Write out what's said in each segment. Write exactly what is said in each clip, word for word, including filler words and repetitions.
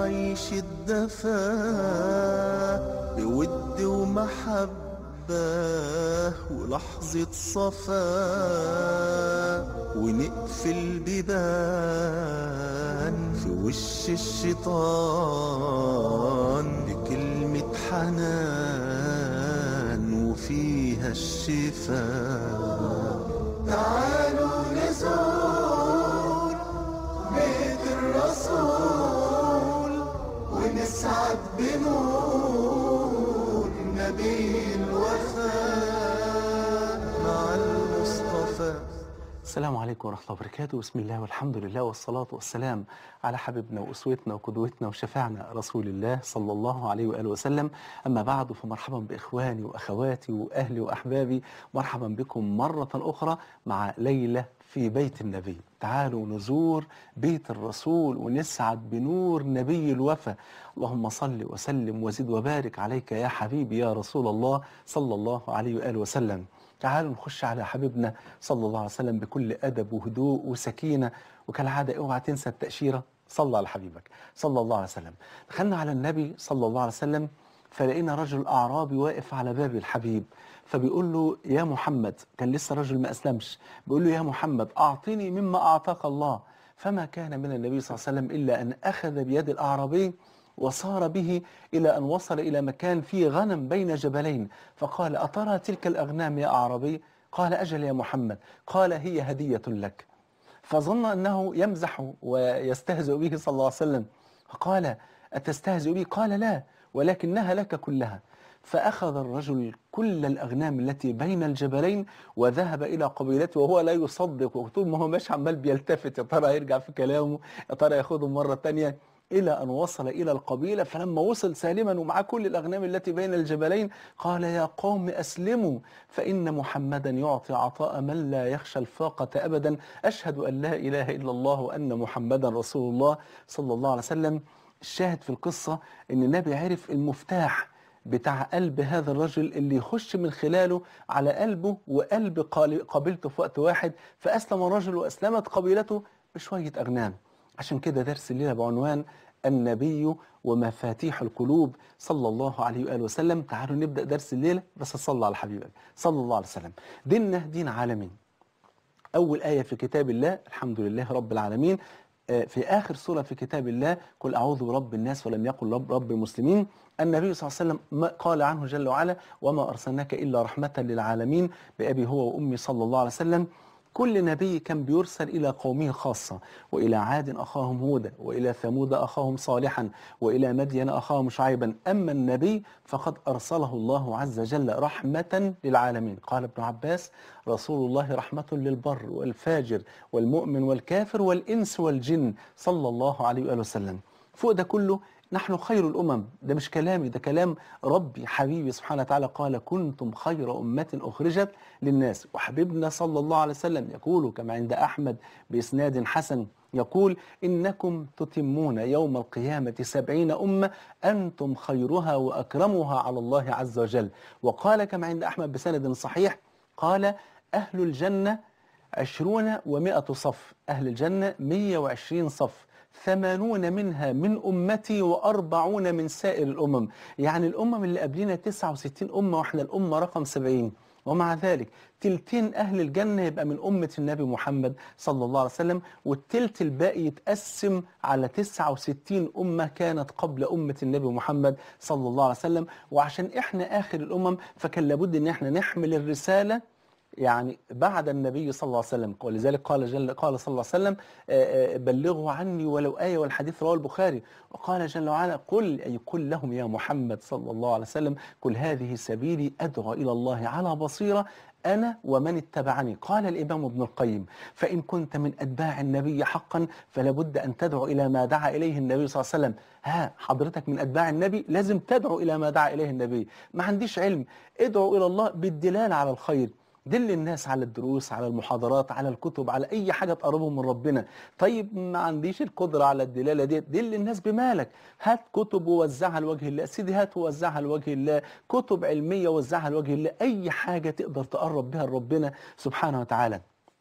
نعيش الدفا بود ومحبة ولحظة صفا، ونقفل بيبان في وش الشيطان بكلمة حنان وفيها الشفاء. تعالوا نزور بيت الرسول ونسعد بنور نبي الوفاء مع المصطفى. السلام عليكم ورحمة الله وبركاته. بسم الله والحمد لله والصلاة والسلام على حبيبنا وأسوتنا وقدوتنا وشفاعنا رسول الله صلى الله عليه وآله وسلم. أما بعد، فمرحبا بإخواني وأخواتي وأهلي وأحبابي، مرحبا بكم مرة أخرى مع ليلة في بيت النبي. تعالوا نزور بيت الرسول ونسعد بنور نبي الوفا. اللهم صل وسلم وزد وبارك عليك يا حبيبي يا رسول الله صلى الله عليه وآله وسلم. تعالوا نخش على حبيبنا صلى الله عليه وسلم بكل أدب وهدوء وسكينة، وكالعادة اوعى تنسى التأشيرة، صلى على حبيبك صلى الله عليه وسلم. دخلنا على النبي صلى الله عليه وسلم فلقينا رجل أعرابي واقف على باب الحبيب، فبيقول له يا محمد، كان لسه رجل ما أسلمش، بيقول له يا محمد أعطني مما أعطاك الله. فما كان من النبي صلى الله عليه وسلم إلا أن أخذ بيد الأعرابي وصار به إلى أن وصل إلى مكان فيه غنم بين جبلين، فقال أترى تلك الأغنام يا أعرابي؟ قال أجل يا محمد. قال هي هدية لك. فظن أنه يمزح ويستهزئ به صلى الله عليه وسلم، فقال أتستهزئ بي؟ قال لا، ولكنها لك كلها. فأخذ الرجل كل الأغنام التي بين الجبلين وذهب إلى قبيلته وهو لا يصدق، وطول ما هو ماشي عمال بيلتفت، يا ترى يرجع في كلامه، يا ترى ياخدهم مرة تانية، إلى أن وصل إلى القبيلة. فلما وصل سالما ومع كل الأغنام التي بين الجبلين قال يا قوم أسلموا، فإن محمدا يعطي عطاء من لا يخشى الفاقة أبدا. أشهد أن لا إله إلا الله وأن محمدا رسول الله صلى الله عليه وسلم. الشاهد في القصة أن النبي عرف المفتاح بتاع قلب هذا الرجل اللي يخش من خلاله على قلبه وقلب قبيلته في وقت واحد، فأسلم الرجل وأسلمت قبيلته بشوية أغنام. عشان كده درس الليلة بعنوان النبي ومفاتيح القلوب صلى الله عليه وآله وسلم. تعالوا نبدأ درس الليلة، بس صلى على حبيبك صلى الله عليه وسلم. ديننا دين عالمي. أول آية في كتاب الله الحمد لله رب العالمين، في آخر سورة في كتاب الله قل أعوذ برب الناس ولم يقل رب, رب المسلمين. النبي صلى الله عليه وسلم قال عنه جل وعلا وما أرسلناك إلا رحمة للعالمين بأبي هو وأمي صلى الله عليه وسلم. كل نبي كان بيرسل إلى قومه خاصة، وإلى عاد أخاهم هودا، وإلى ثمود أخاهم صالحا، وإلى مدين أخاهم شعيبا. أما النبي فقد أرسله الله عز وجل رحمة للعالمين. قال ابن عباس رسول الله رحمة للبر والفاجر والمؤمن والكافر والإنس والجن صلى الله عليه وآله وسلم. فوق ده كله نحن خير الأمم، ده مش كلامي، ده كلام ربي حبيبي سبحانه وتعالى. قال كنتم خير أمة أخرجت للناس. وحبيبنا صلى الله عليه وسلم يقول كما عند أحمد بإسناد حسن، يقول إنكم تتمون يوم القيامة سبعين أمة أنتم خيرها وأكرمها على الله عز وجل. وقال كما عند أحمد بسند صحيح، قال أهل الجنة عشرون ومائة صف، أهل الجنة مية وعشرين صف، ثمانون منها من أمتي وأربعون من سائر الأمم. يعني الأمم اللي قبلنا تسعة وستين أمة وإحنا الأمة رقم سبعين، ومع ذلك تلتين أهل الجنة يبقى من أمة النبي محمد صلى الله عليه وسلم، والتلت الباقي يتقسم على تسعة وستين أمة كانت قبل أمة النبي محمد صلى الله عليه وسلم. وعشان إحنا آخر الأمم فكان لابد أن إحنا نحمل الرسالة يعني بعد النبي صلى الله عليه وسلم. ولذلك قال جل قال صلى الله عليه وسلم بلغوا عني ولو آية، والحديث رواه البخاري. وقال جل وعلا قل أي قل لهم يا محمد صلى الله عليه وسلم قل هذه سبيلي أدعو إلى الله على بصيرة أنا ومن اتبعني. قال الإمام ابن القيم فإن كنت من أتباع النبي حقا فلا بد أن تدعو إلى ما دعا إليه النبي صلى الله عليه وسلم. ها حضرتك من أتباع النبي لازم تدعو إلى ما دعا إليه النبي. ما عنديش علم، ادعو إلى الله بالدلالة على الخير، دل الناس على الدروس، على المحاضرات، على الكتب، على أي حاجة تقربهم من ربنا. طيب ما عنديش القدرة على الدلالة دي، دل الناس بمالك، هات كتب ووزعها لوجه الله، سيدي هات ووزعها لوجه الله، كتب علمية ووزعها لوجه الله، أي حاجة تقدر تقرب بها لربنا سبحانه وتعالى.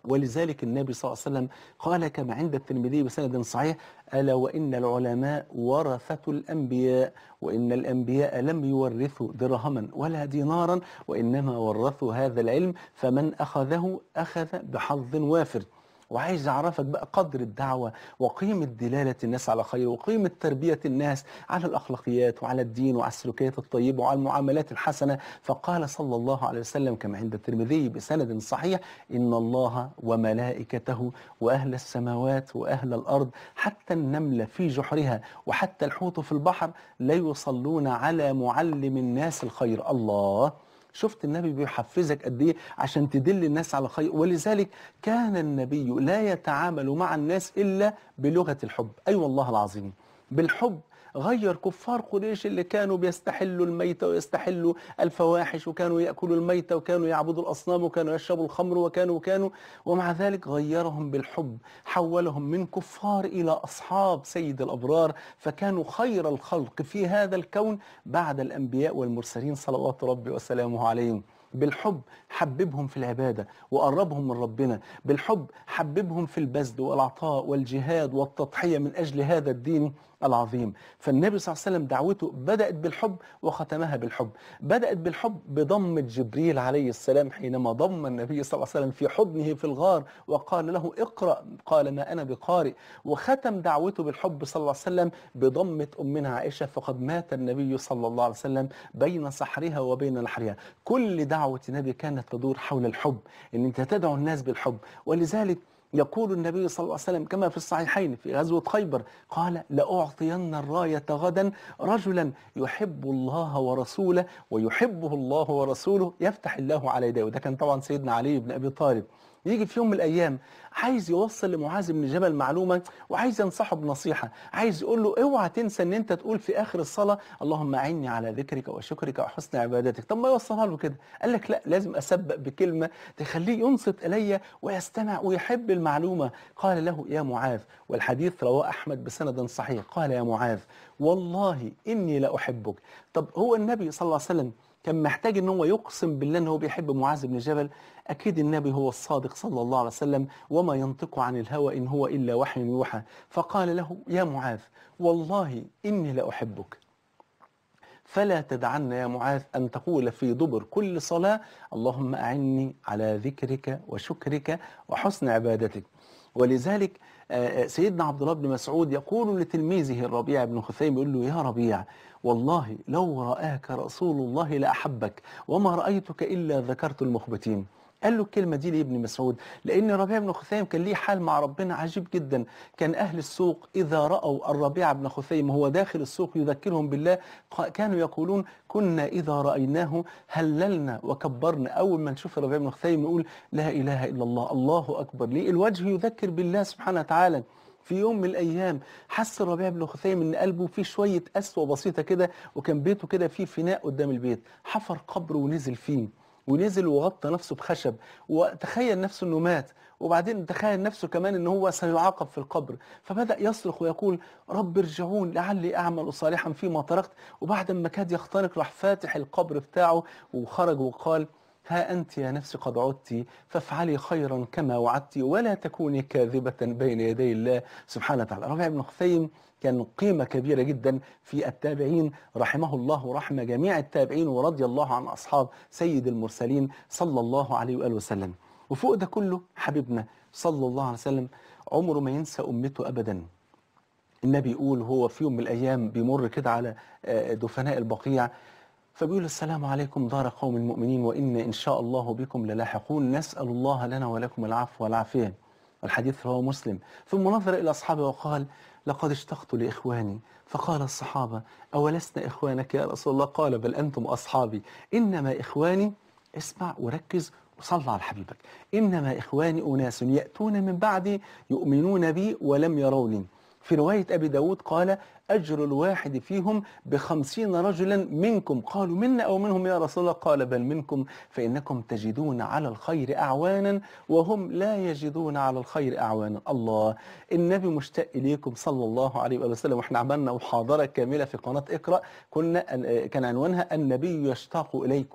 ولذلك النبي صلى الله عليه وسلم قال كما عند الترمذي بسند صحيح: ألا وإن العلماء ورثة الأنبياء، وإن الأنبياء لم يورثوا درهما ولا دينارا، وإنما ورثوا هذا العلم، فمن أخذه أخذ بحظ وافر. وعايز أعرفك بقى قدر الدعوة وقيمة دلالة الناس على خير، وقيمة تربية الناس على الأخلاقيات وعلى الدين وعلى السلوكيات الطيبة وعلى المعاملات الحسنة. فقال صلى الله عليه وسلم كما عند الترمذي بسند صحيح: إن الله وملائكته وأهل السماوات وأهل الأرض حتى النملة في جحرها وحتى الحوت في البحر لا يصلون على معلم الناس الخير. الله، شفت النبي بيحفزك قد ايه عشان تدل الناس على خير. ولذلك كان النبي لا يتعامل مع الناس الا بلغه الحب. اي أيوة والله العظيم، بالحب. غير كفار قريش اللي كانوا بيستحلوا الميت ويستحلوا الفواحش وكانوا يأكلوا الميت وكانوا يعبدوا الأصنام وكانوا يشربوا الخمر وكانوا وكانوا ومع ذلك غيرهم بالحب، حولهم من كفار إلى أصحاب سيد الأبرار، فكانوا خير الخلق في هذا الكون بعد الأنبياء والمرسلين صلوات ربي وسلامه عليهم. بالحب حببهم في العبادة وقربهم من ربنا، بالحب حببهم في البذل والعطاء والجهاد والتضحية من أجل هذا الدين العظيم. فالنبي صلى الله عليه وسلم دعوته بدأت بالحب وختمها بالحب. بدأت بالحب بضم جبريل عليه السلام حينما ضم النبي صلى الله عليه وسلم في حضنه في الغار وقال له: اقرأ، قال: ما أنا بقارئ. وختم دعوته بالحب صلى الله عليه وسلم بضمة أمنا عائشة، فقد مات النبي صلى الله عليه وسلم بين سحرها وبين نحرها. كل دعوة النبي كانت تدور حول الحب، ان انت تدعو الناس بالحب. ولذلك يقول النبي صلى الله عليه وسلم كما في الصحيحين في غزوة خيبر قال: لأعطين الراية غدا رجلا يحب الله ورسوله ويحبه الله ورسوله يفتح الله على يديه. وده كان طبعا سيدنا علي بن أبي طالب. يجي في يوم من الأيام عايز يوصل لمعاذ بن جبل معلومة وعايز ينصحه بنصيحة، عايز يقول له: اوعى تنسى ان انت تقول في آخر الصلاة: اللهم أعني على ذكرك وشكرك وحسن عبادتك. طب ما يوصلها له كده؟ قال لك: لا، لازم أسبق بكلمة تخليه ينصت إلي ويستمع ويحب المعلومة. قال له: يا معاذ، والحديث رواه أحمد بسند صحيح، قال: يا معاذ، والله إني لأحبك. طب هو النبي صلى الله عليه وسلم كان محتاج ان هو يقسم بالله ان هو بيحب معاذ بن جبل؟ اكيد النبي هو الصادق صلى الله عليه وسلم، وما ينطق عن الهوى ان هو الا وحي يوحى. فقال له: يا معاذ، والله اني لاحبك، فلا تدعن يا معاذ أن تقول في دبر كل صلاة: اللهم أعني على ذكرك وشكرك وحسن عبادتك. ولذلك سيدنا عبد الله بن مسعود يقول لتلميذه الربيع بن خثيم، يقول له: يا ربيع، والله لو رآك رسول الله لأحبك، وما رأيتك إلا ذكرت المخبتين. قال له الكلمة دي لابن مسعود لأن ربيع بن خثيم كان ليه حال مع ربنا عجيب جدا. كان أهل السوق إذا رأوا الربيع بن خثيم وهو داخل السوق يذكرهم بالله كانوا يقولون: كنا إذا رأيناه هللنا وكبرنا. أول ما نشوف الربيع بن خثيم نقول: لا إله إلا الله، الله أكبر. ليه؟ الوجه يذكر بالله سبحانه وتعالى. في يوم من الأيام حس الربيع بن خثيم إن قلبه فيه شوية قسوة بسيطة كده، وكان بيته كده فيه فناء قدام البيت، حفر قبر ونزل فيه، ونزل وغطى نفسه بخشب، وتخيل نفسه انه مات، وبعدين تخيل نفسه كمان ان هو سيعاقب في القبر. فبدأ يصرخ ويقول: رب ارجعون لعلي اعمل صالحا فيما تركت. وبعد ما كاد يختنق راح فاتح القبر بتاعه وخرج وقال: ها أنت يا نفسي قد عدت فافعلي خيرا كما وعدت ولا تكوني كاذبة بين يدي الله سبحانه وتعالى. ربيع بن خثيم كان قيمة كبيرة جدا في التابعين، رحمه الله ورحمة جميع التابعين، ورضي الله عن أصحاب سيد المرسلين صلى الله عليه وآله وسلم. وفوق ده كله حبيبنا صلى الله عليه وسلم عمره ما ينسى أمته أبدا. النبي يقول هو في يوم من الأيام بيمر كده على دفناء البقيع، فبيقول: السلام عليكم دار قوم المؤمنين وإن إن شاء الله بكم للاحقون، نسأل الله لنا ولكم العفو والعافية. والحديث رواه مسلم. ثم نظر إلى أصحابه وقال: لقد اشتقت لإخواني. فقال الصحابة: أولسنا إخوانك يا رسول الله؟ قال: بل أنتم أصحابي. إنما إخواني، اسمع وركز وصل على حبيبك، إنما إخواني أناس يأتون من بعدي يؤمنون بي ولم يروني. في رواية أبي داود قال: أجر الواحد فيهم بخمسين رجلا منكم. قالوا: منا أو منهم يا رسول الله؟ قال: بل منكم، فإنكم تجدون على الخير أعوانا وهم لا يجدون على الخير أعوانا. الله، النبي مشتاق إليكم صلى الله عليه وسلم. وإحنا عملنا محاضرة كاملة في قناة اقرأ كنا كان عنوانها: النبي يشتاق إليكم.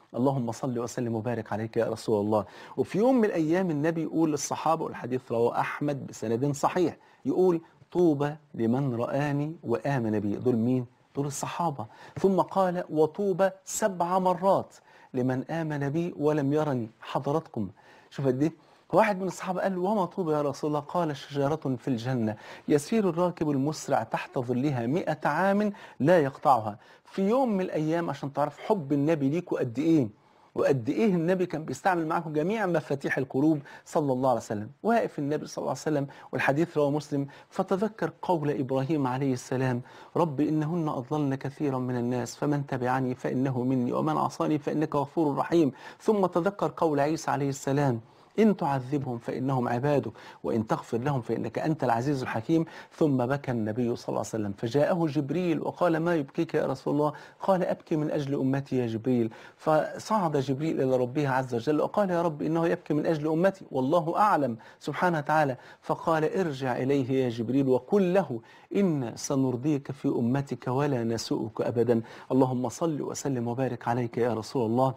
اللهم صل وسلم وبارك عليك يا رسول الله. وفي يوم من الأيام النبي يقول للصحابة، والحديث رواه أحمد بسند صحيح، يقول طوبى لمن رآني وآمن بي. دول مين؟ دول الصحابة. ثم قال وطوبى سبع مرات لمن آمن بي ولم يرني. حضراتكم شوف قد ايه. واحد من الصحابة قال له وما طوبى يا رسول الله؟ قال شجرة في الجنة يسير الراكب المسرع تحت ظلها مئة عام لا يقطعها. في يوم من الأيام عشان تعرف حب النبي ليكوا قد إيه، وقد إيه النبي كان بيستعمل معاكم جميع مفاتيح القلوب صلى الله عليه وسلم. واقف النبي صلى الله عليه وسلم والحديث رواه مسلم، فتذكر قول إبراهيم عليه السلام رب إنهن أضللن كثيرا من الناس فمن تبعني فإنه مني ومن عصاني فإنك غفور رحيم. ثم تذكر قول عيسى عليه السلام إن تعذبهم فإنهم عبادك وإن تغفر لهم فإنك أنت العزيز الحكيم. ثم بكى النبي صلى الله عليه وسلم فجاءه جبريل وقال ما يبكيك يا رسول الله؟ قال أبكي من أجل أمتي يا جبريل. فصعد جبريل إلى ربه عز وجل وقال يا رب إنه يبكي من أجل أمتي والله أعلم سبحانه وتعالى. فقال ارجع إليه يا جبريل وقل له إن سنرضيك في أمتك ولا نسوءك أبدا. اللهم صل وسلم وبارك عليك يا رسول الله.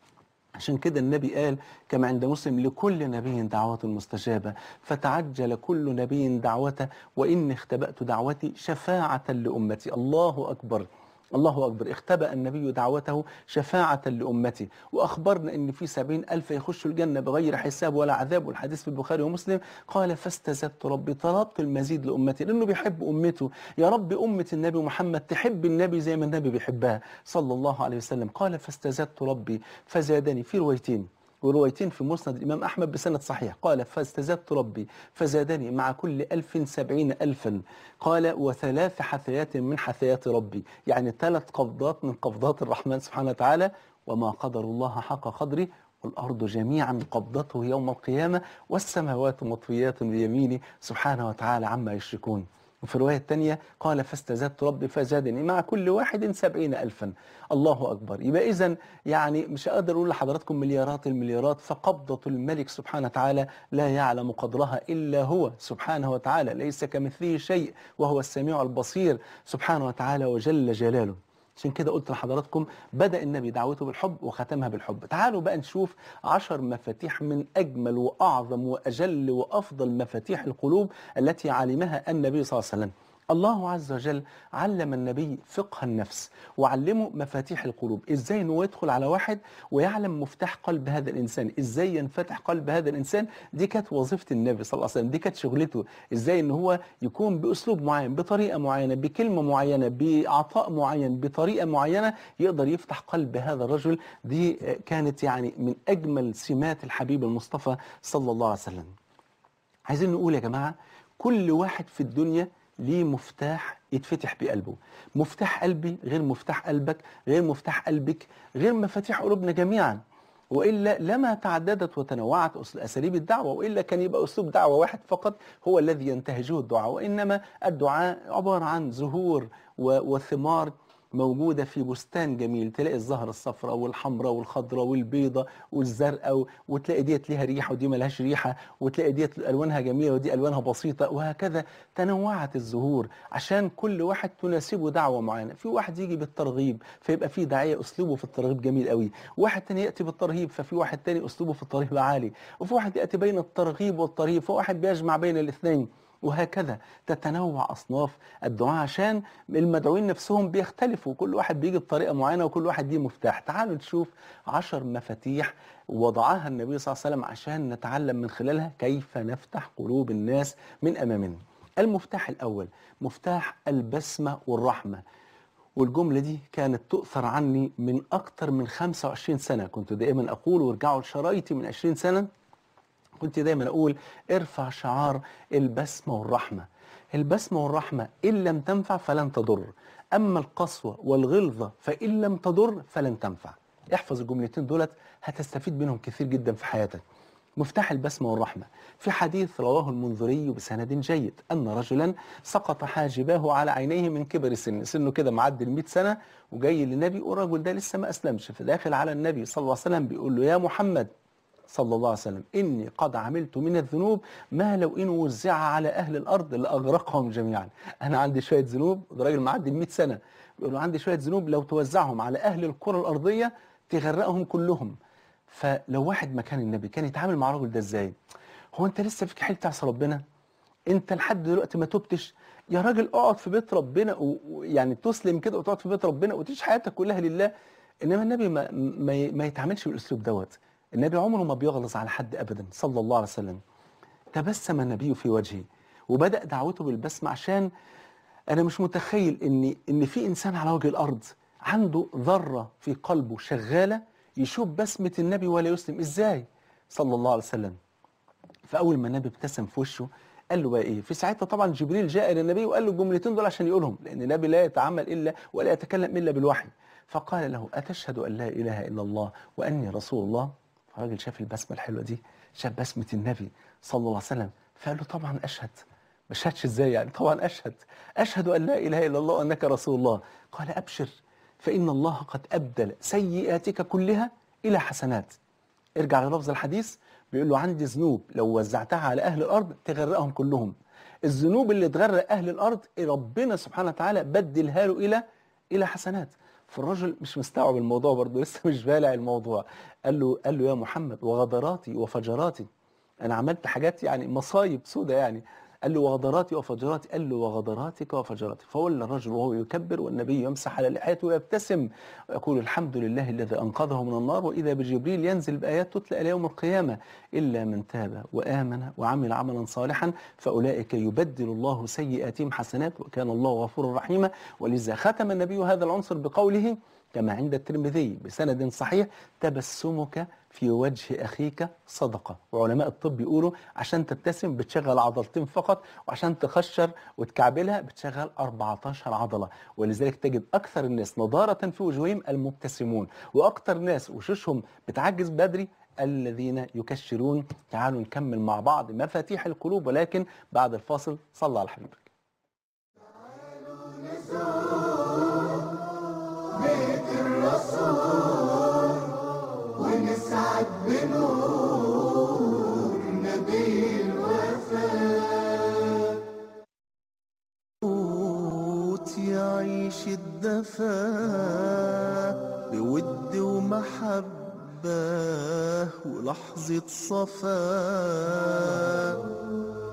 عشان كده النبي قال كما عند مسلم لكل نبي دعوة مستجابة فتعجل كل نبي دعوته وإني اختبأت دعوتي شفاعة لأمتي. الله أكبر الله أكبر. اختبأ النبي دعوته شفاعة لأمتي، وأخبرنا أن في سبعين ألف يخشوا الجنة بغير حساب ولا عذاب، والحديث في البخاري ومسلم. قال فاستزدت ربي، طلبت المزيد لأمتي لأنه بيحب أمته. يا رب أمة النبي محمد تحب النبي زي ما النبي بيحبها صلى الله عليه وسلم. قال فاستزدت ربي فزادني. في روايتين وروايتين في مسند الإمام أحمد بسند صحيح. قال فاستزدت ربي فزادني مع كل ألف سبعين ألفا. قال وثلاث حثيات من حثيات ربي، يعني ثلاث قبضات من قبضات الرحمن سبحانه وتعالى. وما قدر الله حق قدره والأرض جميعا قبضته يوم القيامة والسماوات مطويات بيمينه سبحانه وتعالى عما يشركون. وفي الرواية الثانية قال فاستزدت ربي فزادني مع كل واحد سبعين ألفا. الله أكبر. يبقى إذن يعني مش أقدر أقول لحضراتكم مليارات المليارات، فقبضة الملك سبحانه وتعالى لا يعلم قدرها إلا هو سبحانه وتعالى، ليس كمثله شيء وهو السميع البصير سبحانه وتعالى وجل جلاله. عشان كده قلت لحضراتكم بدأ النبي دعوته بالحب وختمها بالحب. تعالوا بقى نشوف عشر مفاتيح من أجمل وأعظم وأجل وأفضل مفاتيح القلوب التي علمها النبي صلى الله عليه وسلم. الله عز وجل علم النبي فقه النفس وعلمه مفاتيح القلوب، ازاي انه يدخل على واحد ويعلم مفتاح قلب هذا الانسان، ازاي ينفتح قلب هذا الانسان. دي كانت وظيفة النبي صلى الله عليه وسلم، دي كانت شغلته، ازاي ان هو يكون باسلوب معين بطريقة معينة بكلمة معينة بعطاء معين بطريقة معينة يقدر يفتح قلب هذا الرجل. دي كانت يعني من اجمل سمات الحبيب المصطفى صلى الله عليه وسلم. عايزين نقول يا جماعة كل واحد في الدنيا ليه مفتاح يتفتح بقلبه. مفتاح قلبي غير مفتاح قلبك غير مفتاح قلبك غير مفاتيح قلوبنا جميعا، وإلا لما تعددت وتنوعت أساليب الدعوة، وإلا كان يبقى أسلوب دعوة واحد فقط هو الذي ينتهجه الدعاء. وإنما الدعاء عبارة عن زهور وثمار موجودة في بستان جميل، تلاقي الزهرة الصفراء والحمراء والخضراء والبيضة والزرقاء، وتلاقي ديت ليها ريحة ودي ملهاش ريحة، وتلاقي ديت ألوانها جميلة ودي ألوانها بسيطة، وهكذا تنوعت الزهور عشان كل واحد تناسبه دعوة معينة. في واحد يجي بالترغيب فيبقى في داعية أسلوبه في الترغيب جميل قوي، واحد تاني يأتي بالترهيب ففي واحد تاني أسلوبه في الترهيب عالي، وفي واحد يأتي بين الترغيب والترهيب، فواحد بيجمع بين الاثنين، وهكذا تتنوع أصناف الدعاء عشان المدعوين نفسهم بيختلفوا، كل واحد بيجي بطريقة معينة وكل واحد ليه مفتاح. تعالوا نشوف عشر مفاتيح وضعها النبي صلى الله عليه وسلم عشان نتعلم من خلالها كيف نفتح قلوب الناس من أمامنا. المفتاح الأول مفتاح البسمة والرحمة، والجملة دي كانت تؤثر عني من أكتر من خمسة وعشرين سنة. كنت دائما أقول وارجعوا لشرايطي من عشرين سنة، كنت دايما أقول ارفع شعار البسمة والرحمة. البسمة والرحمة إن لم تنفع فلن تضر، أما القسوة والغلظة فإن لم تضر فلن تنفع. احفظ الجملتين دولت هتستفيد منهم كثير جدا في حياتك. مفتاح البسمة والرحمة في حديث رواه المنذري بسند جيد أن رجلا سقط حاجباه على عينيه من كبر سنه، سنه كده معدي المئة سنة وجاي للنبي، والرجل ده لسه ما أسلمش، فداخل على النبي صلى الله عليه وسلم بيقول له يا محمد صلى الله عليه وسلم إني قد عملت من الذنوب ما لو إن وزع على أهل الأرض لأغرقهم جميعا. أنا عندي شوية ذنوب، ده راجل معدي المئة سنة بيقول له عندي شوية ذنوب لو توزعهم على أهل الكرة الأرضية تغرقهم كلهم. فلو واحد مكان النبي كان يتعامل مع الراجل ده ازاي؟ هو انت لسه فيك حيل تعصي ربنا؟ انت لحد دلوقتي ما تبتش؟ يا راجل اقعد في بيت ربنا ويعني تسلم كده وتقعد في بيت ربنا وتعيش حياتك كلها لله. انما النبي ما ما, ما يتعاملش بالاسلوب دوت. النبي عمره ما بيغلظ على حد ابدا صلى الله عليه وسلم. تبسم النبي في وجهه وبدأ دعوته بالبسمة، عشان انا مش متخيل ان ان في انسان على وجه الارض عنده ذرة في قلبه شغالة يشوف بسمة النبي ولا يسلم. ازاي؟ صلى الله عليه وسلم. فاول ما النبي ابتسم في وشه قال له بقى ايه؟ في ساعتها طبعا جبريل جاء الى النبي وقال له الجملتين دول عشان يقولهم، لان النبي لا يتعامل الا ولا يتكلم الا بالوحي. فقال له اتشهد ان لا اله الا الله واني رسول الله؟ الراجل شاف البسمه الحلوه دي، شاف بسمه النبي صلى الله عليه وسلم، فقال له طبعا اشهد. ما شهدش ازاي يعني؟ طبعا اشهد، اشهد ان لا اله الا الله وانك رسول الله. قال ابشر فان الله قد ابدل سيئاتك كلها الى حسنات. ارجع للفظ الحديث، بيقول له عندي ذنوب لو وزعتها على أهل الأرض تغرقهم كلهم. الذنوب اللي تغرق أهل الأرض ربنا سبحانه وتعالى بدلها له إلى إلى حسنات. فالرجل مش مستوعب الموضوع برضه، لسه مش بالع الموضوع. قال له قال له يا محمد وغدراتي وفجراتي، أنا عملت حاجات يعني مصايب سودة يعني. قال له وغدراتي وفجراتي، قال له وغدراتك وفجراتي. فولى الرجل وهو يكبر والنبي يمسح على لحيته ويبتسم ويقول الحمد لله الذي أنقذه من النار، وإذا بجبريل ينزل بآيات تتلى إلى يوم القيامة إلا من تاب وآمن وعمل عملا صالحا فأولئك يبدل الله سيئاتهم حسنات وكان الله غفورا رحيما. ولذا ختم النبي هذا العنصر بقوله كما عند الترمذي بسند صحيح: تبسمك في وجه أخيك صدقة. وعلماء الطب يقولوا عشان تبتسم بتشغل عضلتين فقط، وعشان تخشر وتكعبلها بتشغل أربعة عشر عضلة. ولذلك تجد أكثر الناس نضارة في وجوههم المبتسمون، وأكثر ناس وشوشهم بتعجز بدري الذين يكشرون. تعالوا نكمل مع بعض مفاتيح القلوب، ولكن بعد الفاصل. صلى على حبيبك. بيت الرسول ونسعد بنور نبي الوفاء. موت يعيش الدفا بود ومحبة ولحظة صفاء.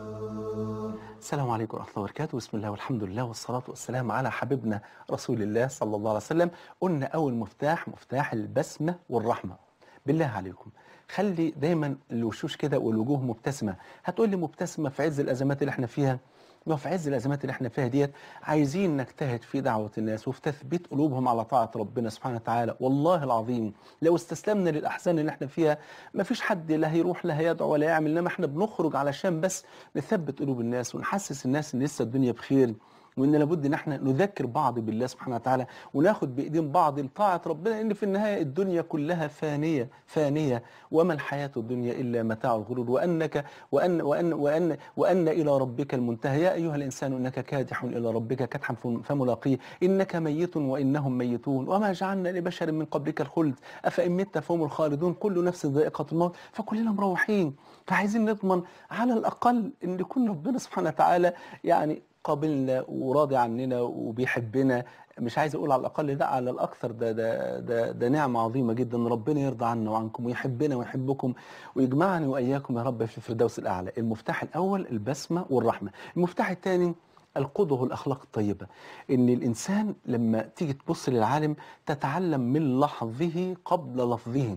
السلام عليكم ورحمة الله وبركاته. بسم الله والحمد لله والصلاة والسلام على حبيبنا رسول الله صلى الله عليه وسلم. قلنا أول مفتاح مفتاح البسمة والرحمة. بالله عليكم خلي دايما الوشوش كده والوجوه مبتسمة. هتقول لي مبتسمة في عز الأزمات اللي احنا فيها؟ وفي عز الأزمات اللي احنا فيها ديت عايزين نجتهد في دعوة الناس وفي تثبيت قلوبهم على طاعة ربنا سبحانه وتعالى. والله العظيم لو استسلمنا للأحزان اللي احنا فيها ما فيش حد لا هيروح لا هيدعو ولا يعمل، انما احنا بنخرج علشان بس نثبت قلوب الناس ونحسس الناس ان لسه الدنيا بخير، وان لابد ان احنا نذكر بعض بالله سبحانه وتعالى وناخد بايدين بعض لطاعه ربنا، لان في النهايه الدنيا كلها فانيه فانيه وما الحياه الدنيا الا متاع الغرور، وانك وان وان وان وان الى ربك المنتهى. يا ايها الانسان انك كادح الى ربك كدحا فملاقيه انك ميت وانهم ميتون وما جعلنا لبشر من قبلك الخلد افان مت فهم الخالدون كل نفس ذائقه الموت. فكلنا مروحين، فعايزين نضمن على الاقل ان يكون ربنا سبحانه وتعالى يعني قابلنا وراضي عننا وبيحبنا. مش عايز اقول على الاقل، ده على الاكثر، ده ده ده, ده نعمه عظيمه جدا. ربنا يرضى عنا وعنكم ويحبنا ويحبكم ويجمعني واياكم يا رب في الفردوس الاعلى. المفتاح الاول البسمه والرحمه. المفتاح الثاني القدوه والاخلاق الطيبه. ان الانسان لما تيجي تبص للعالم تتعلم من لحظه قبل لفظه.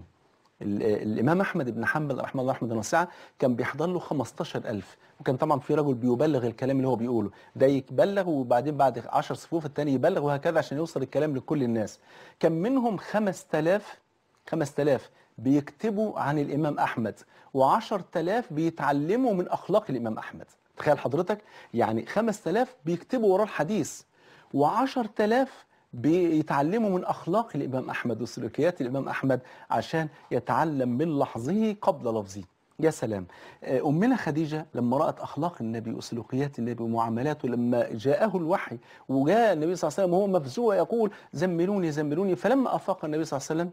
الإمام أحمد بن حنبل رحمه الله رحمة واسعة كان بيحضر له خمستاشر ألف، وكان طبعا في رجل بيبلغ الكلام اللي هو بيقوله، ده يبلغ وبعدين بعد عشر صفوف الثاني يبلغ وهكذا عشان يوصل الكلام لكل الناس. كان منهم خمس تلاف خمس تلاف بيكتبوا عن الإمام أحمد وعشر تلاف بيتعلموا من أخلاق الإمام أحمد. تخيل حضرتك يعني خمس تلاف بيكتبوا وراه الحديث وعشر تلاف بيتعلموا من أخلاق الإمام أحمد وسلوكيات الإمام أحمد عشان يتعلم من لحظه قبل لفظه. يا سلام. أمنا خديجة لما رأت أخلاق النبي وسلوكيات النبي ومعاملاته، لما جاءه الوحي وجاء النبي صلى الله عليه وسلم وهو مفزوع يقول زملوني زملوني، فلما أفاق النبي صلى الله عليه وسلم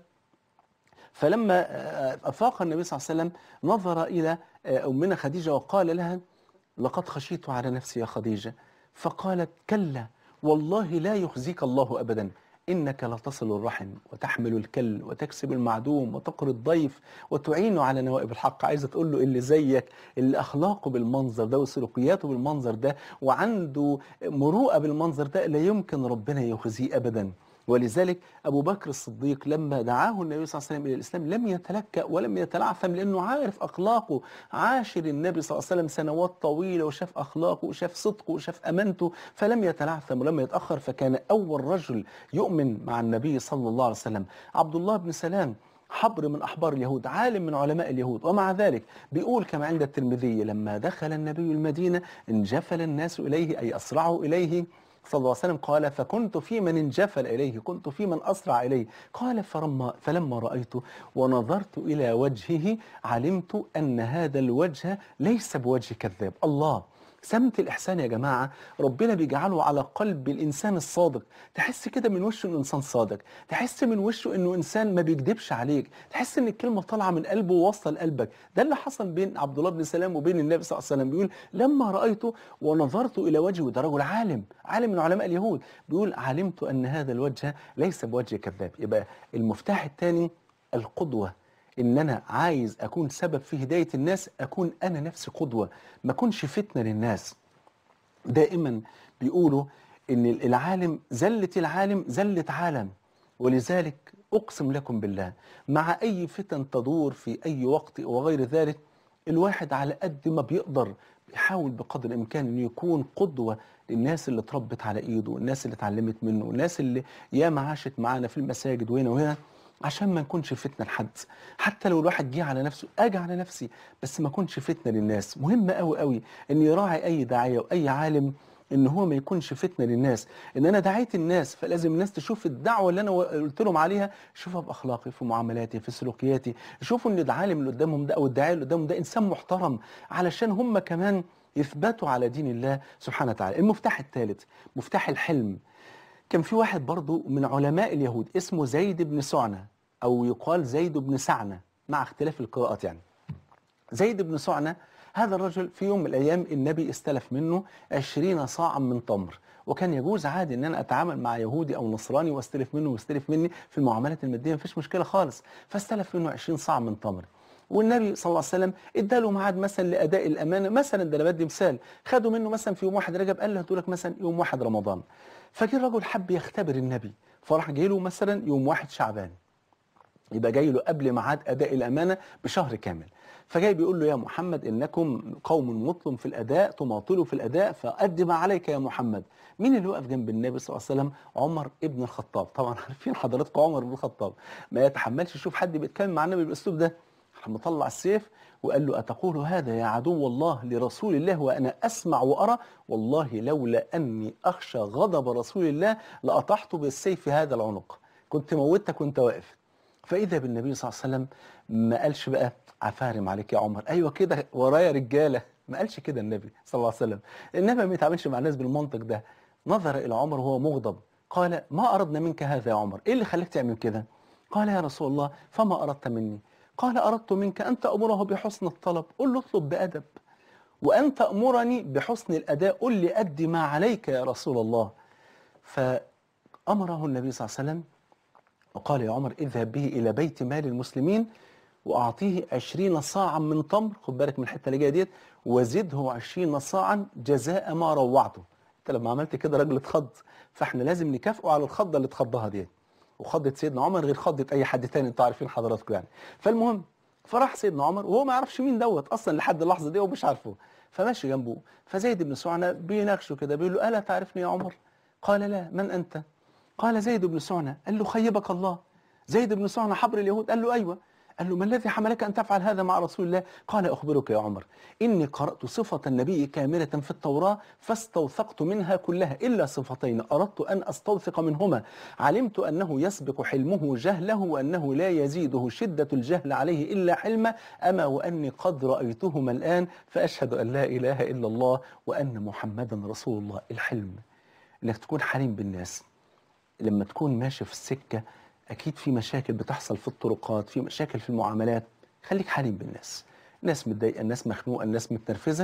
فلما أفاق النبي صلى الله عليه وسلم نظر إلى أمنا خديجة وقال لها لقد خشيت على نفسي يا خديجة، فقالت كلا والله لا يخزيك الله أبدا إنك لتصل الرحم وتحمل الكل وتكسب المعدوم وتقري الضيف وتعين على نوائب الحق. عايزة تقول له اللي زيك، اللي أخلاقه بالمنظر ده وسلوكياته بالمنظر ده وعنده مروءة بالمنظر ده، لا يمكن ربنا يخزيه أبدا. ولذلك أبو بكر الصديق لما دعاه النبي صلى الله عليه وسلم إلى الإسلام لم يتلكأ ولم يتلعثم، لأنه عارف أخلاقه. عاشر النبي صلى الله عليه وسلم سنوات طويلة وشاف أخلاقه وشاف صدقه وشاف أمانته، فلم يتلعثم ولم يتأخر، فكان أول رجل يؤمن مع النبي صلى الله عليه وسلم. عبد الله بن سلام حبر من أحبار اليهود، عالم من علماء اليهود، ومع ذلك بيقول كما عند الترمذي لما دخل النبي المدينة انجفل الناس إليه، أي أسرعوا إليه صلى الله عليه وسلم. قال فكنت في من انجفل إليه، كنت في من أسرع إليه. قال فلما, فلما رأيته ونظرت إلى وجهه علمت أن هذا الوجه ليس بوجه كذاب. الله، سمت الإحسان يا جماعة ربنا بيجعله على قلب الإنسان الصادق. تحس كده من وشه إنه إنسان صادق، تحس من وشه إنه إنسان ما بيكذبش عليك، تحس إن الكلمة طالعة من قلبه ووصل قلبك. ده اللي حصل بين عبد الله بن سلام وبين النبي صلى الله عليه وسلم. بيقول لما رأيته ونظرت إلى وجهه، ده رجل عالم، عالم من علماء اليهود، بيقول علمت أن هذا الوجه ليس بوجه كذاب. يبقى المفتاح الثاني القدوة، ان انا عايز اكون سبب في هداية الناس، اكون انا نفسي قدوة، ما اكونش فتنة للناس. دائما بيقولوا ان العالم زلة العالم زلة عالم، ولذلك اقسم لكم بالله مع اي فتن تدور في اي وقت وغير ذلك، الواحد على قد ما بيقدر بيحاول بقدر الامكان انه يكون قدوة للناس اللي اتربت على ايده، والناس اللي اتعلمت منه، والناس اللي ياما عاشت معانا في المساجد وهنا وهنا، عشان ما نكونش فتنة لحد. حتى لو الواحد جه على نفسه، اجي على نفسي، بس ما اكونش فتنة للناس. مهم قوي قوي ان يراعي اي داعية واي عالم ان هو ما يكونش فتنة للناس. ان انا دعيت الناس، فلازم الناس تشوف الدعوة اللي انا قلت لهم عليها، يشوفها باخلاقي، في معاملاتي، في سلوكياتي، يشوفوا ان العالم اللي قدامهم ده او الداعية اللي قدامهم ده انسان محترم، علشان هم كمان يثبتوا على دين الله سبحانه وتعالى. المفتاح الثالث مفتاح الحلم. كان في واحد برضو من علماء اليهود اسمه زيد بن سعنة، أو يقال زيد بن سعنة مع اختلاف القراءات يعني. زيد بن سعنة هذا الرجل في يوم من الأيام النبي استلف منه عشرين صاعا من تمر، وكان يجوز عادي ان انا اتعامل مع يهودي او نصراني واستلف منه واستلف مني في المعاملات الماديه، مفيش مشكله خالص. فاستلف منه عشرين صاع من تمر، والنبي صلى الله عليه وسلم اداله ميعاد مثلا لاداء الامانه، مثلا ده انا بدي مثال، خدوا منه مثلا في يوم واحد رجب، قال له هاتوا لك مثلا يوم واحد رمضان. فجه الرجل حب يختبر النبي، فراح جاي له مثلا يوم واحد شعبان، يبقى جاي له قبل ميعاد اداء الامانه بشهر كامل. فجاي بيقول له يا محمد انكم قوم مطلم في الاداء، تماطلوا في الاداء، فأد ما عليك يا محمد. مين اللي وقف جنب النبي صلى الله عليه وسلم؟ عمر ابن الخطاب. طبعا عارفين حضراتكم عمر بن الخطاب ما يتحملش يشوف حد بيتكلم مع النبي بالاسلوب ده، راح مطلع السيف وقال له أتقول هذا يا عدو الله لرسول الله وأنا أسمع وأرى؟ والله لولا أني أخشى غضب رسول الله لأطحت بالسيف هذا العنق، كنت موتك وانت واقف. فإذا بالنبي صلى الله عليه وسلم ما قالش بقى عفارم عليك يا عمر، أيوة كده ورايا رجالة، ما قالش كده النبي صلى الله عليه وسلم. النبي ما يتعاملش مع الناس بالمنطق ده. نظر إلى عمر وهو مغضب، قال ما أردنا منك هذا يا عمر، إيه اللي خلاك تعمل كده؟ قال يا رسول الله فما أردت مني؟ قال أردت منك أن تأمره بحسن الطلب، قل له اطلب بأدب، وأن تأمرني بحسن الأداء، قل لي أدي ما عليك يا رسول الله. فأمره النبي صلى الله عليه وسلم وقال يا عمر اذهب به إلى بيت مال المسلمين وأعطيه عشرين صاعا من تمر، خد بالك من الحتة اللي جاية ديت، وزده عشرين صاعا جزاء ما روعته. أنت لما عملت كده راجل اتخض، فاحنا لازم نكافئه على الخضة اللي اتخضها ديت، وخضة سيدنا عمر غير خضة أي حد تاني، أنتوا عارفين حضراتكم يعني. فالمهم فراح سيدنا عمر وهو ما يعرفش مين دوت أصلا لحد اللحظة دي ومش عارفه، فماشي جنبه، فزيد بن سعنة بيناقشه كده بيقول له ألا تعرفني يا عمر؟ قال لا، من أنت؟ قال زيد بن سعنة. قال له خيبك الله، زيد بن سعنة حبر اليهود؟ قال له أيوة. قال له ما الذي حملك أن تفعل هذا مع رسول الله؟ قال أخبرك يا عمر إني قرأت صفة النبي كاملة في التوراة فاستوثقت منها كلها إلا صفتين أردت أن أستوثق منهما، علمت أنه يسبق حلمه جهله وأنه لا يزيده شدة الجهل عليه إلا حلمه، أما وأني قد رأيتهما الآن فأشهد أن لا إله إلا الله وأن محمدا رسول الله. الحلم، إنك تكون حليم بالناس. لما تكون ماشي في السكة أكيد في مشاكل بتحصل في الطرقات، في مشاكل في المعاملات، خليك حليم بالناس. الناس متضايقة، الناس مخنوقة، الناس متنرفزة،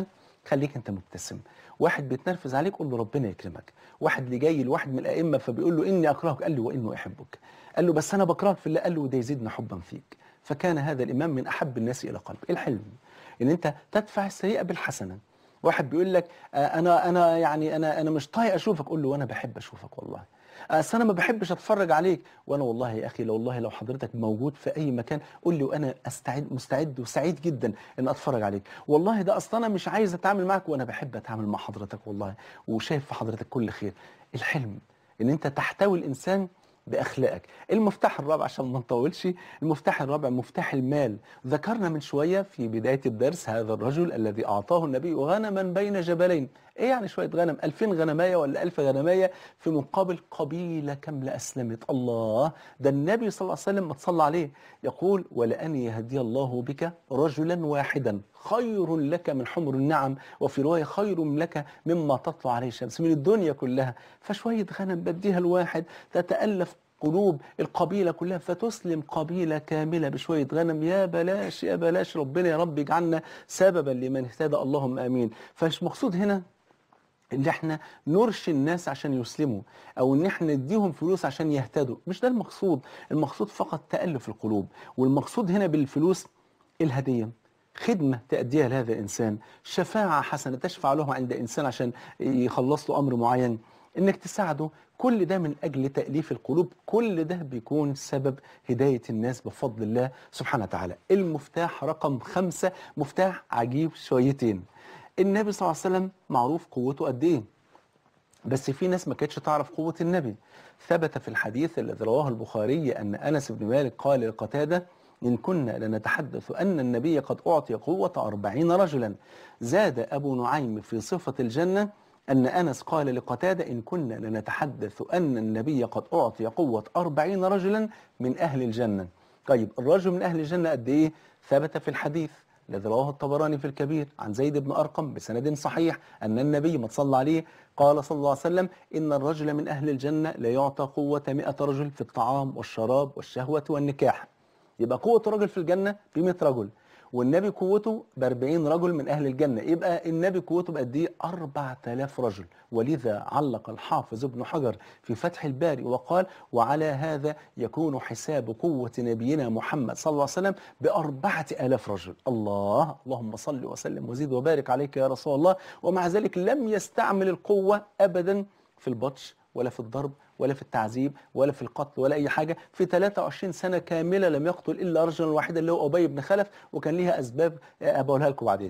خليك انت مبتسم. واحد بيتنرفز عليك قول له ربنا يكرمك. واحد اللي جاي لواحد من الائمه فبيقول له اني اكرهك، قال له وانه احبك. قال له بس انا بكرهك في الله، قال له ده يزيدنا حبا فيك. فكان هذا الامام من احب الناس الى قلبه. الحلم ان انت تدفع السيئه بالحسنه. واحد بيقول لك آه، انا انا يعني انا انا مش طايق اشوفك، قول له وانا بحب اشوفك والله. اصل انا ما بحبش اتفرج عليك، وانا والله يا اخي لو والله لو حضرتك موجود في اي مكان قول لي وانا استعد مستعد وسعيد جدا ان اتفرج عليك. والله ده اصل انا مش عايز اتعامل معك وانا بحب اتعامل مع حضرتك والله، وشايف في حضرتك كل خير. الحلم ان انت تحتوي الانسان باخلاقك. المفتاح الرابع عشان ما نطولش، المفتاح الرابع مفتاح المال. ذكرنا من شويه في بدايه الدرس هذا الرجل الذي اعطاه النبي غنما بين جبلين. ايه يعني شويه غنم؟ ألفين غنمايه ولا ألف غنمايه في مقابل قبيله كامله اسلمت. الله، ده النبي صلى الله عليه وسلم ما تصلى عليه يقول ولأن يهدي الله بك رجلا واحدا خير لك من حمر النعم، وفي روايه خير لك مما تطلع عليه الشمس، من الدنيا كلها. فشويه غنم بديها الواحد تتألف قلوب القبيلة كلها، فتسلم قبيلة كاملة بشوية غنم. يا بلاش يا بلاش، ربنا يا رب يجعلنا سببا لمن اهتدى، اللهم آمين. فمش مقصود هنا ان احنا نرشي الناس عشان يسلموا، او ان احنا نديهم فلوس عشان يهتدوا، مش ده المقصود. المقصود فقط تألف القلوب. والمقصود هنا بالفلوس الهدية، خدمة تأديها لهذا الإنسان، شفاعة حسنة تشفع له عند إنسان عشان يخلص له أمر معين، إنك تساعده. كل ده من أجل تأليف القلوب، كل ده بيكون سبب هداية الناس بفضل الله سبحانه وتعالى. المفتاح رقم خمسة مفتاح عجيب شويتين. النبي صلى الله عليه وسلم معروف قوته قد إيه، بس في ناس ما كانتش تعرف قوة النبي. ثبت في الحديث الذي رواه البخاري أن أنس بن مالك قال لقتادة إن كنا لنتحدث أن النبي قد أعطي قوة أربعين رجلا. زاد أبو نعيم في صفة الجنة أن أنس قال لقتادة إن كنا لنتحدث أن النبي قد أعطي قوة أربعين رجلا من أهل الجنة. طيب الرجل من أهل الجنة قد إيه؟ ثبت في الحديث الذي رواه الطبراني في الكبير عن زيد بن أرقم بسند صحيح أن النبي ما صلى عليه قال صلى الله عليه وسلم إن الرجل من أهل الجنة لا يعطى قوة مئة رجل في الطعام والشراب والشهوة والنكاح. يبقى قوة الرجل في الجنة ب مئة رجل، والنبي قوته ب أربعين رجل من أهل الجنة، يبقى النبي قوته بقد إيه؟ أربعة آلاف رجل. ولذا علق الحافظ ابن حجر في فتح الباري وقال وعلى هذا يكون حساب قوة نبينا محمد صلى الله عليه وسلم بأربعة آلاف رجل. الله، اللهم صل وسلم وزيد وبارك عليك يا رسول الله. ومع ذلك لم يستعمل القوة أبدا في البطش ولا في الضرب ولا في التعذيب ولا في القتل ولا أي حاجة. في ثلاثة وعشرين سنة كاملة لم يقتل إلا رجلا واحدا اللي هو أبي بن خلف، وكان ليها أسباب أقولها لكم بعدين.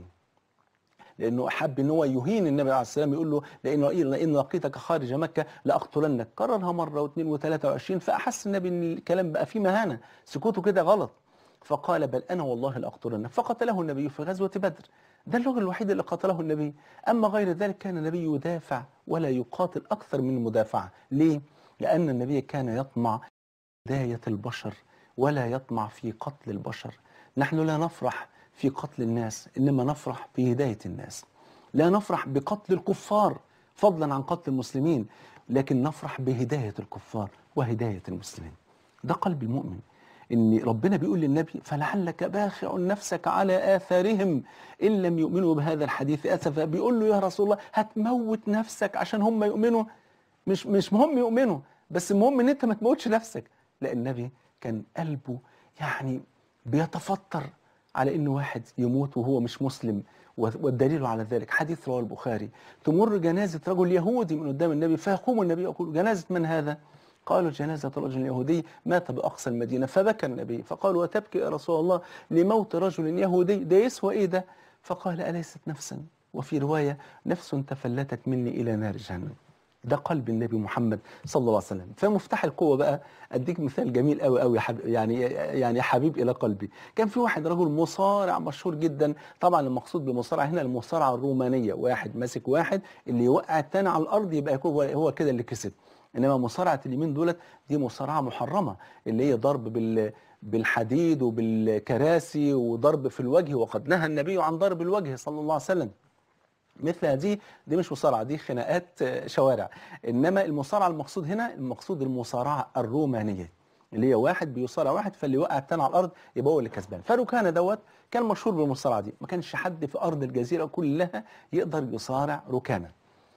لأنه أحب أن هو يهين النبي عليه السلام، يقول له لأن لئن لقيتك خارج مكة لأقتلنك. كررها مرة واثنين وثلاثة وعشرين، فأحس النبي أن الكلام بقى فيه مهانة، سكوته كده غلط، فقال بل أنا والله لأقتلنك. فقتله النبي في غزوة بدر. ده الرجل الوحيد اللي قتله النبي. أما غير ذلك كان النبي يدافع ولا يقاتل أكثر من المدافعة. ليه؟ لأن النبي كان يطمع هداية البشر ولا يطمع في قتل البشر. نحن لا نفرح في قتل الناس، إنما نفرح في هداية الناس. لا نفرح بقتل الكفار فضلا عن قتل المسلمين، لكن نفرح بهداية الكفار وهداية المسلمين. ده قلب المؤمن. إن ربنا بيقول للنبي فلعلك باخع نفسك على آثارهم إن لم يؤمنوا بهذا الحديث أسفا. بيقول له يا رسول الله هتموت نفسك عشان هم يؤمنوا؟ مش مش مهم يؤمنوا، بس المهم ان انت ما تموتش نفسك. لا، النبي كان قلبه يعني بيتفطر على ان واحد يموت وهو مش مسلم. والدليل على ذلك حديث رواه البخاري، تمر جنازة رجل يهودي من قدام النبي فيقوم النبي يقول جنازة من هذا؟ قالوا جنازة رجل يهودي مات بأقصى المدينة. فبكى النبي فقالوا وتبكي يا رسول الله لموت رجل يهودي؟ ده يسوى ايه ده؟ فقال أليست نفسا، وفي رواية نفس تفلتت مني إلى نار جهنم. ده قلب النبي محمد صلى الله عليه وسلم. فمفتاح القوة بقى أديك مثال جميل قوي قوي يعني يعني حبيب إلى قلبي. كان في واحد رجل مصارع مشهور جدا، طبعا المقصود بالمصارعة هنا المصارعة الرومانية، واحد ماسك واحد اللي يوقع الثاني على الأرض يبقى هو هو كده اللي كسب. إنما مصارعة اليمين دولت دي مصارعة محرمة، اللي هي ضرب بال بالحديد وبالكراسي وضرب في الوجه، وقد نهى النبي عن ضرب الوجه صلى الله عليه وسلم. مثل هذه دي مش مصارعة، دي خناقات شوارع. إنما المصارعة المقصود هنا المقصود المصارعة الرومانية. اللي هي واحد بيصارع واحد، فاللي وقع التاني على الارض يبقى هو اللي كسبان. فركانه دوت كان مشهور بالمصارعه دي، ما كانش حد في ارض الجزيره كلها يقدر يصارع ركانه.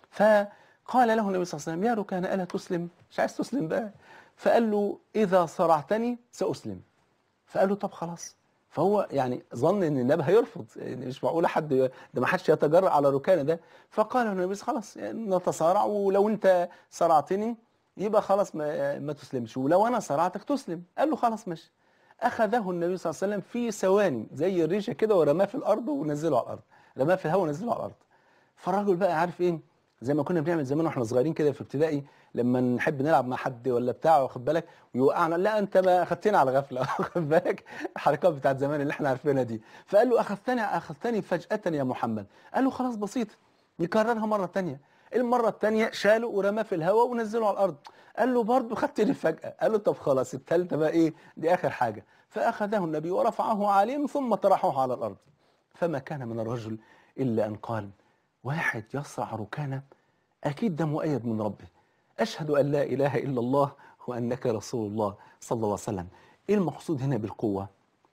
فقال له النبي صلى الله عليه وسلم: يا ركانه الا تسلم؟ مش عايز تسلم بقى؟ فقال له: اذا صرعتني ساسلم. فقال له: طب خلاص. فهو يعني ظن ان النبي هيرفض، يعني مش معقول حد، ده ما حدش يتجرأ على ركانه ده. فقال له النبي: خلاص يعني نتصارع، ولو انت صرعتني يبقى خلاص ما, ما تسلمش، ولو انا صرعتك تسلم. قال له: خلاص ماشي. اخذه النبي صلى الله عليه وسلم في ثواني زي الريشه كده، ورماه في الارض ونزله على الارض، رماه في الهواء ونزله على الارض. فالراجل بقى عارف ايه، زي ما كنا بنعمل زمان واحنا صغيرين كده في ابتدائي، لما نحب نلعب مع حد ولا بتاع، واخد بالك، ويوقعنا: لا انت ما اخذتني على غفله. واخد بالك الحركات بتاعت زمان اللي احنا عارفينها دي. فقال له: اخذتني اخذتني فجأة يا محمد. قال له: خلاص بسيط، يكررها مره ثانيه. المره الثانيه شاله ورماه في الهواء ونزله على الارض. قال له: برضه خدتني فجأة. قال له: طب خلاص الثالثه بقى ايه، دي اخر حاجه. فاخذه النبي ورفعه عاليا ثم طرحه على الارض. فما كان من الرجل الا ان قال: واحد يصرع ركانه، أكيد ده مؤيد من ربه. أشهد أن لا إله إلا الله وأنك رسول الله صلى الله عليه وسلم. إيه المقصود هنا بالقوة؟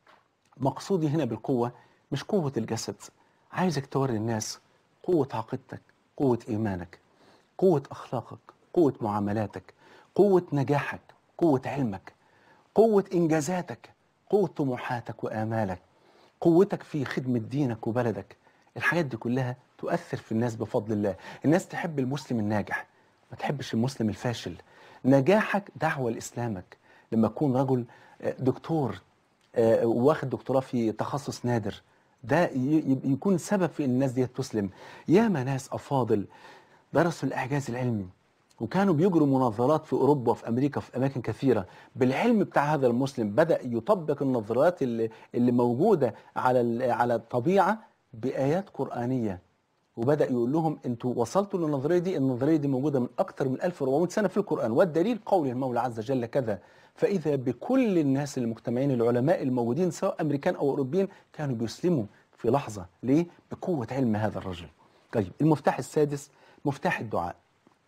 مقصودي هنا بالقوة مش قوة الجسد. عايزك توري الناس قوة عقيدتك، قوة إيمانك، قوة أخلاقك، قوة معاملاتك، قوة نجاحك، قوة علمك، قوة إنجازاتك، قوة طموحاتك وآمالك، قوتك في خدمة دينك وبلدك. الحاجات دي كلها تؤثر في الناس بفضل الله. الناس تحب المسلم الناجح، ما تحبش المسلم الفاشل. نجاحك دعوة لإسلامك. لما تكون رجل آه، دكتور، آه، واخد دكتوراه في تخصص نادر، ده ي- ي- يكون سبب في ان الناس دي تسلم. ياما ناس افاضل درسوا الاعجاز العلمي وكانوا بيجروا مناظرات في اوروبا وفي امريكا وفي اماكن كثيره بالعلم بتاع هذا المسلم، بدا يطبق النظريات اللي اللي موجوده على ال- على الطبيعه بايات قرانيه. وبدأ يقول لهم: انتوا وصلتوا للنظريه دي، النظريه دي موجوده من اكثر من ألف وأربعمائة سنه في القران، والدليل قول المولى عز وجل كذا. فاذا بكل الناس المجتمعين العلماء الموجودين سواء امريكان او اوروبيين كانوا بيسلموا في لحظه. ليه؟ بقوه علم هذا الرجل. طيب المفتاح السادس مفتاح الدعاء.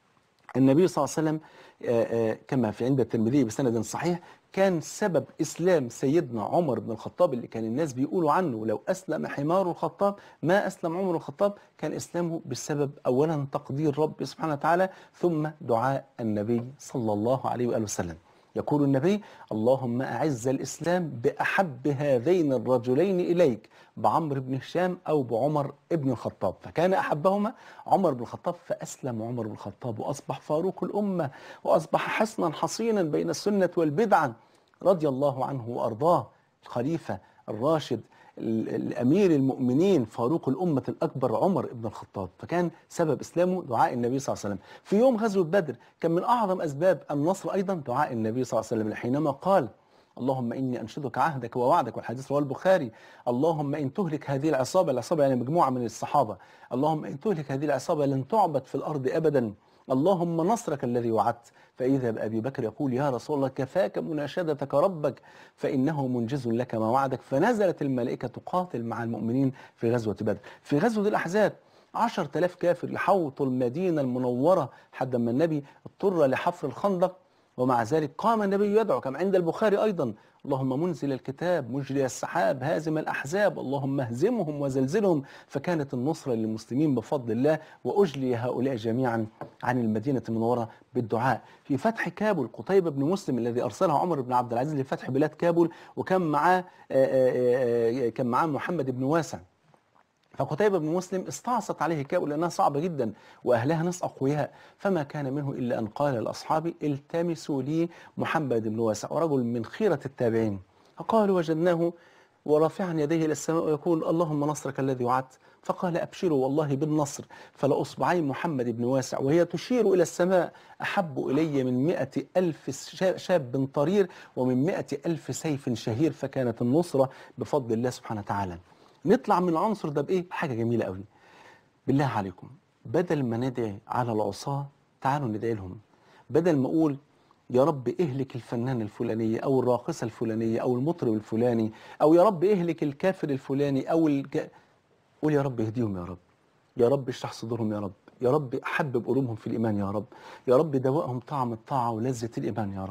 النبي صلى الله عليه وسلم آه، آه، كما في عند الترمذي بسند صحيح كان سبب إسلام سيدنا عمر بن الخطاب اللي كان الناس بيقولوا عنه لو أسلم حمار الخطاب ما أسلم عمر الخطاب، كان إسلامه بسبب أولا تقدير رب سبحانه وتعالى ثم دعاء النبي صلى الله عليه وآله وسلم. يقول النبي: اللهم أعز الإسلام بأحب هذين الرجلين إليك، بعمر بن هشام أو بعمر بن الخطاب. فكان أحبهما عمر بن الخطاب، فأسلم عمر بن الخطاب وأصبح فاروق الأمة، وأصبح حصنا حصينا بين السنة والبدعة رضي الله عنه وأرضاه. الخليفة الراشد ال- الأمير المؤمنين فاروق الأمة الأكبر عمر بن الخطاب. فكان سبب إسلامه دعاء النبي صلى الله عليه وسلم. في يوم غزوة بدر كان من أعظم أسباب النصر أيضا دعاء النبي صلى الله عليه وسلم حينما قال: اللهم إني أنشدك عهدك ووعدك، والحديث رواه البخاري: اللهم إن تهلك هذه العصابة، العصابة يعني مجموعة من الصحابة، اللهم إن تهلك هذه العصابة لن تعبد في الأرض أبدا، اللهم نصرك الذي وعدت. فإذا بأبي بكر يقول: يا رسول الله كفاك مناشدتك ربك فإنه منجز لك ما وعدك. فنزلت الملائكة تقاتل مع المؤمنين في غزوة بدر. في غزوة الأحزاب عشرة آلاف كافر يحوطوا المدينة المنورة حتى ما النبي اضطر لحفر الخندق، ومع ذلك قام النبي يدعو كما عند البخاري أيضا: اللهم منزل الكتاب مجري السحاب هازم الأحزاب اللهم اهزمهم وزلزلهم. فكانت النصرة للمسلمين بفضل الله، وأجلي هؤلاء جميعا عن المدينة المنورة بالدعاء. في فتح كابول قتيبة بن مسلم الذي أرسله عمر بن عبد العزيز لفتح بلاد كابول، وكان معاه آه، آه، آه، كان معاه محمد بن واسع. فقتيبة بن مسلم استعصت عليه كابول لأنها صعبة جدا وأهلها ناس أقوياء، فما كان منه إلا أن قال لأصحابه: التمسوا لي محمد بن واسع، ورجل من خيرة التابعين. فقالوا: وجدناه ورافعا يديه إلى السماء ويقول: اللهم نصرك الذي وعدت. فقال: أبشروا والله بالنصر، فلأصبعي محمد بن واسع وهي تشير إلى السماء أحب إلي من مئة ألف شا- شاب طرير ومن مئة ألف سيف شهير. فكانت النصرة بفضل الله سبحانه وتعالى. نطلع من العنصر ده بإيه؟ حاجة جميلة قوي. بالله عليكم بدل ما ندعي على العصاة تعالوا ندعي لهم. بدل ما أقول يا رب اهلك الفنان الفلاني أو الراقصة الفلانية أو المطرب الفلاني أو يا رب اهلك الكافر الفلاني أو الج... قول يا رب اهديهم يا رب، يا رب اشرح صدورهم يا رب، يا رب حبب قلوبهم في الإيمان يا رب، يا رب دوقهم طعم الطاعة ولذة الإيمان يا رب.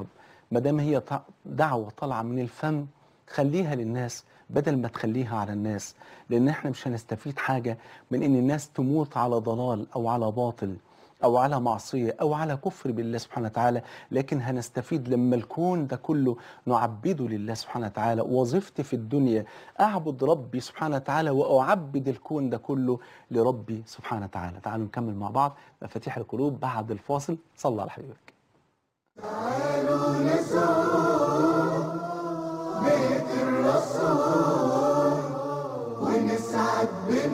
ما دام هي ط- دعوة طالعة من الفم، خليها للناس بدل ما تخليها على الناس، لأن احنا مش هنستفيد حاجة من إن الناس تموت على ضلال أو على باطل أو على معصية أو على كفر بالله سبحانه وتعالى، لكن هنستفيد لما الكون ده كله نعبده لله سبحانه وتعالى. وظيفتي في الدنيا أعبد ربي سبحانه وتعالى وأعبد الكون ده كله لربي سبحانه وتعالى. تعالوا نكمل مع بعض مفاتيح القلوب بعد الفاصل. صلى على حبيبك. تعالوا نزور بيت الرسول ونسعد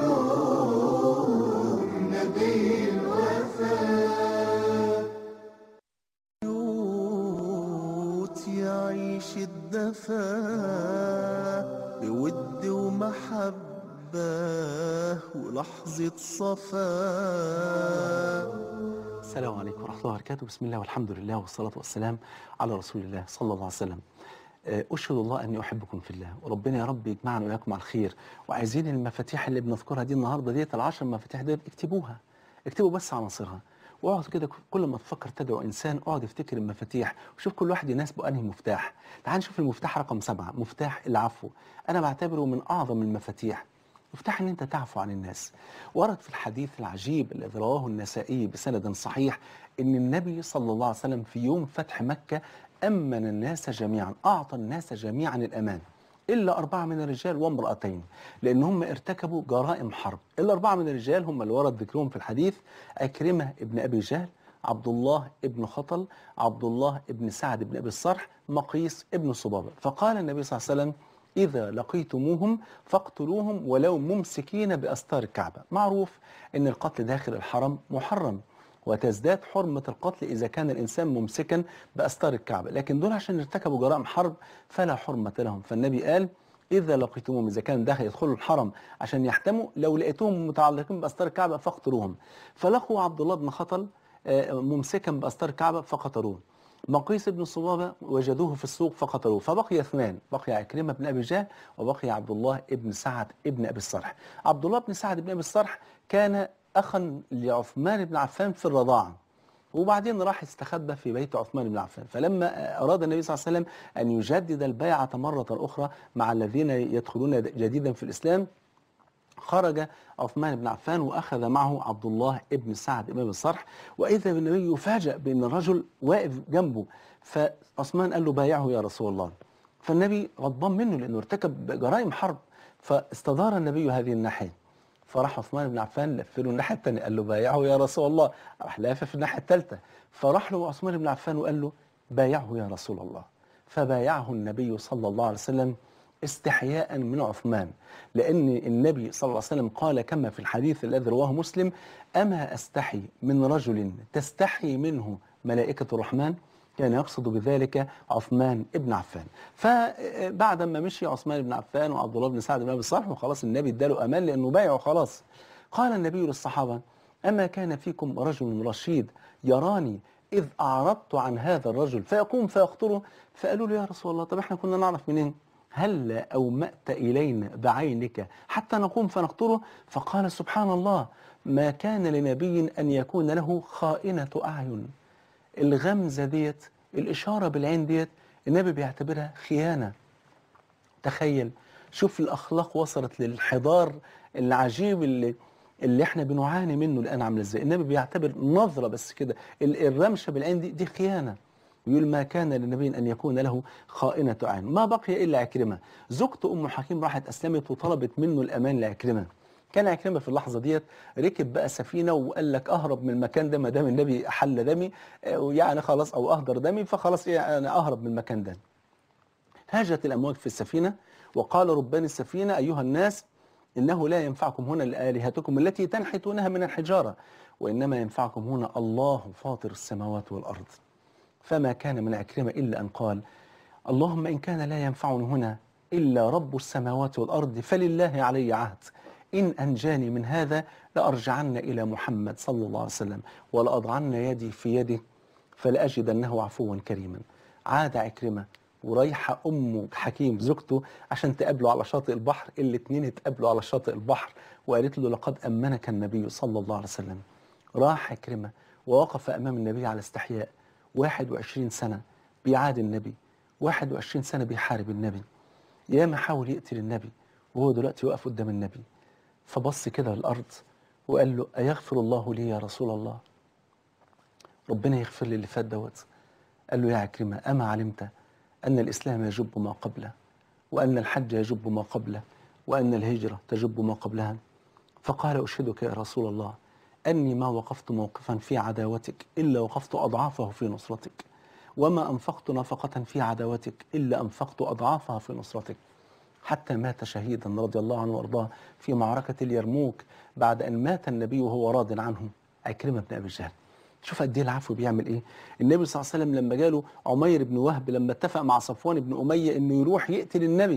بنور نبي الوفاء. بيوت يعيش الدفا بود ومحبة ولحظة صفاء. السلام عليكم ورحمة الله وبركاته. بسم الله والحمد لله والصلاة والسلام على رسول الله صلى الله عليه وسلم. آه، أشهد الله أني أحبكم في الله، وربنا يا رب يجمعنا وإياكم على الخير. وعايزين المفاتيح اللي بنذكرها دي النهاردة ديت العشر مفاتيح ديت اكتبوها، اكتبوا بس عناصرها، واقعد كده كل ما تفكر تدعو إنسان اقعد افتكر المفاتيح وشوف كل واحد يناسبه أنهي مفتاح. تعال نشوف المفتاح رقم سبعة، مفتاح العفو. أنا بعتبره من أعظم المفاتيح، مفتاح ان انت تعفو عن الناس. ورد في الحديث العجيب الذي رواه النسائي بسند صحيح ان النبي صلى الله عليه وسلم في يوم فتح مكة امن الناس جميعا، اعطى الناس جميعا الامان الا اربعه من الرجال وامرأتين، لان هم ارتكبوا جرائم حرب. الاربعه من الرجال هم اللي ورد ذكرهم في الحديث: عكرمة ابن ابي جهل، عبد الله ابن خطل، عبد الله ابن سعد ابن ابي الصرح، مقيس ابن صبابة. فقال النبي صلى الله عليه وسلم: إذا لقيتموهم فاقتلوهم ولو ممسكين بأستار الكعبة. معروف أن القتل داخل الحرم محرم، وتزداد حرمة القتل إذا كان الإنسان ممسكا بأستار الكعبة، لكن دول عشان ارتكبوا جرائم حرب فلا حرمة لهم. فالنبي قال: إذا لقيتموهم، إذا كان داخل يدخلوا الحرم عشان يحتموا، لو لقيتوهم متعلقين بأستار الكعبة فاقتلوهم. فلقوا عبد الله بن خطل آه، ممسكا بأستار الكعبة فقتلوه. مقيس بن صبابة وجدوه في السوق فقتلوه. فبقي اثنان، بقي عكرمة بن أبي جهل وبقي عبد الله بن سعد بن أبي الصرح. عبد الله بن سعد بن أبي الصرح كان أخا لعثمان بن عفان في الرضاعة، وبعدين راح استخبى في بيت عثمان بن عفان. فلما أراد النبي صلى الله عليه وسلم أن يجدد البيعة مرة أخرى مع الذين يدخلون جديدا في الإسلام، خرج عثمان بن عفان واخذ معه عبد الله ابن سعد بن ابي الصرح. واذا بالنبي يفاجأ بان الرجل واقف جنبه، فعثمان قال له: بايعه يا رسول الله. فالنبي غضبان منه لانه ارتكب جرائم حرب، فاستدار النبي هذه الناحيه، فراح عثمان بن عفان لف له الناحيه الثانيه قال له: بايعه يا رسول الله. راح لافف في الناحيه الثالثه، فراح له عثمان بن عفان وقال له: بايعه يا رسول الله. فبايعه النبي صلى الله عليه وسلم استحياء من عثمان، لأن النبي صلى الله عليه وسلم قال كما في الحديث الذي رواه مسلم: أما أستحي من رجل تستحي منه ملائكة الرحمن؟ كان يقصد بذلك عثمان بن عفان. فبعد ما مشي عثمان بن عفان وعبد الله بن سعد بن أبي الصرح وخلاص النبي اداله أمان لأنه بايعه خلاص، قال النبي للصحابة: أما كان فيكم رجل رشيد يراني إذ أعرضت عن هذا الرجل فيقوم فيقتله؟ فقالوا له: يا رسول الله، طب احنا كنا نعرف منين؟ هل أومأت إلينا بعينك حتى نقوم فنقتله؟ فقال: سبحان الله، ما كان لنبي أن يكون له خائنة أعين. الغمزة ديت، الإشارة بالعين ديت، النبي بيعتبرها خيانة. تخيل، شوف الأخلاق وصلت للحضار العجيب اللي اللي احنا بنعاني منه الآن عامل ازاي. النبي بيعتبر نظرة بس كده، ال- الرمشة بالعين دي دي خيانة. يقول: ما كان للنبي أن يكون له خائنة أعين. ما بقي إلا عكرمة. زوجته أم حكيم راحت أسلمت وطلبت منه الأمان لعكرمة. كان عكرمة في اللحظة ديت ركب بقى سفينة وقال لك: أهرب من المكان ده ما دام النبي أحل دمي، آه، يعني خلاص، أو أهدر دمي، فخلاص إيه، أنا أهرب من المكان ده. هاجت الأمواج في السفينة وقال ربان السفينة: أيها الناس، إنه لا ينفعكم هنا آلهتكم التي تنحتونها من الحجارة، وإنما ينفعكم هنا الله فاطر السماوات والأرض. فما كان من عكرمة إلا أن قال: اللهم إن كان لا ينفعني هنا إلا رب السماوات والأرض فلله علي عهد، إن أنجاني من هذا لأرجعن إلى محمد صلى الله عليه وسلم ولأضعن يدي في يده فلأجدنه عفوا كريما. عاد عكرمة ورايحة أم حكيم زوجته عشان تقابله على شاطئ البحر. الاتنين اتقابلوا على شاطئ البحر وقالت له: لقد أمنك النبي صلى الله عليه وسلم. راح عكرمة ووقف أمام النبي على استحياء واحد وعشرين سنة، بيعادي النبي، واحد وعشرين سنة بيحارب النبي، ياما حاول يقتل النبي، وهو دلوقتي واقف قدام النبي. فبص كده للأرض وقال له أيغفر الله لي يا رسول الله؟ ربنا يغفر لي اللي فات دوت. قال له يا عكرمة أما علمت أن الإسلام يجب ما قبله، وأن الحج يجب ما قبله، وأن الهجرة تجب ما قبلها؟ فقال أشهدك يا رسول الله أني ما وقفت موقفا في عداوتك إلا وقفت أضعافه في نصرتك، وما أنفقت نفقة في عداوتك إلا أنفقت أضعافها في نصرتك. حتى مات شهيدا رضي الله عنه وارضاه في معركة اليرموك بعد أن مات النبي وهو راض عنه، عكرمة بن أبي جهل. شوف قد ايه العفو بيعمل ايه. النبي صلى الله عليه وسلم لما جاله عمير بن وهب لما اتفق مع صفوان بن أمية انه يروح يقتل النبي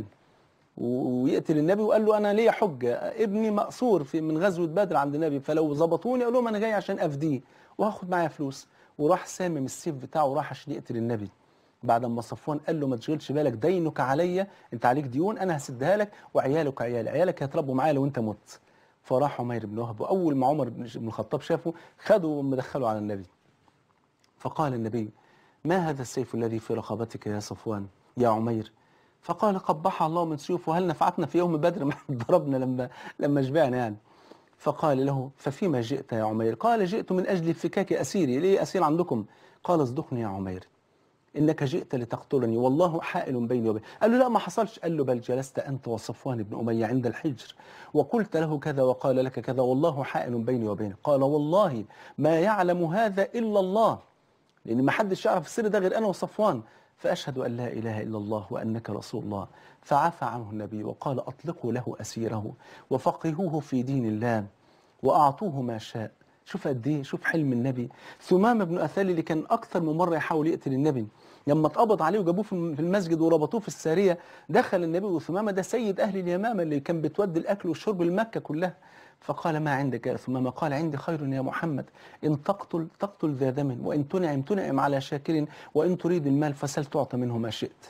ويقتل النبي، وقال له انا ليا حجه، ابني مأسور في من غزوه بدر عند النبي، فلو ظبطوني اقول لهم انا جاي عشان افديه وهاخد معايا فلوس. وراح سامم السيف بتاعه وراح عشان يقتل النبي. بعد ما صفوان قال له ما تشغلش بالك، دينك عليا، انت عليك ديون انا هسدها لك، وعيالك عيالي، عيالك هيتربوا معايا لو انت مت. فراح عمير بن وهب، واول ما عمر بن الخطاب شافه خده ومدخله على النبي. فقال النبي ما هذا السيف الذي في رقبتك يا صفوان يا عمير؟ فقال قبح الله من سيوف، وهل نفعتنا في يوم بدر ما ضربنا لما لما شبعنا يعني. فقال له ففيما جئت يا عمير؟ قال جئت من أجل فكاك أسيري. ليه أسير عندكم؟ قال اصدقني يا عمير إنك جئت لتقتلني والله حائل بيني وبين. قال له لا ما حصلش. قال له بل جلست أنت وصفوان بن أمية عند الحجر وقلت له كذا وقال لك كذا والله حائل بيني وبينك. قال والله ما يعلم هذا إلا الله، لأن ما حدش يعرف السر ده غير أنا وصفوان، فأشهد أن لا إله إلا الله وأنك رسول الله. فعفى عنه النبي وقال أطلقوا له أسيره وفقهوه في دين الله وأعطوه ما شاء. شوف قد ايه، شوف حلم النبي. ثمامة بن أثال اللي كان أكثر من مرة يحاول يقتل النبي، لما اتقبض عليه وجابوه في المسجد وربطوه في السارية، دخل النبي. وثمامة ده سيد أهل اليمامة اللي كان بتودي الأكل والشرب لمكة كلها. فقال ما عندك يا ثمامة؟ قال عندي خير يا محمد، إن تقتل تقتل ذا دم، وإن تنعم تنعم على شاكر، وإن تريد المال فسل تعطى منه ما شئت.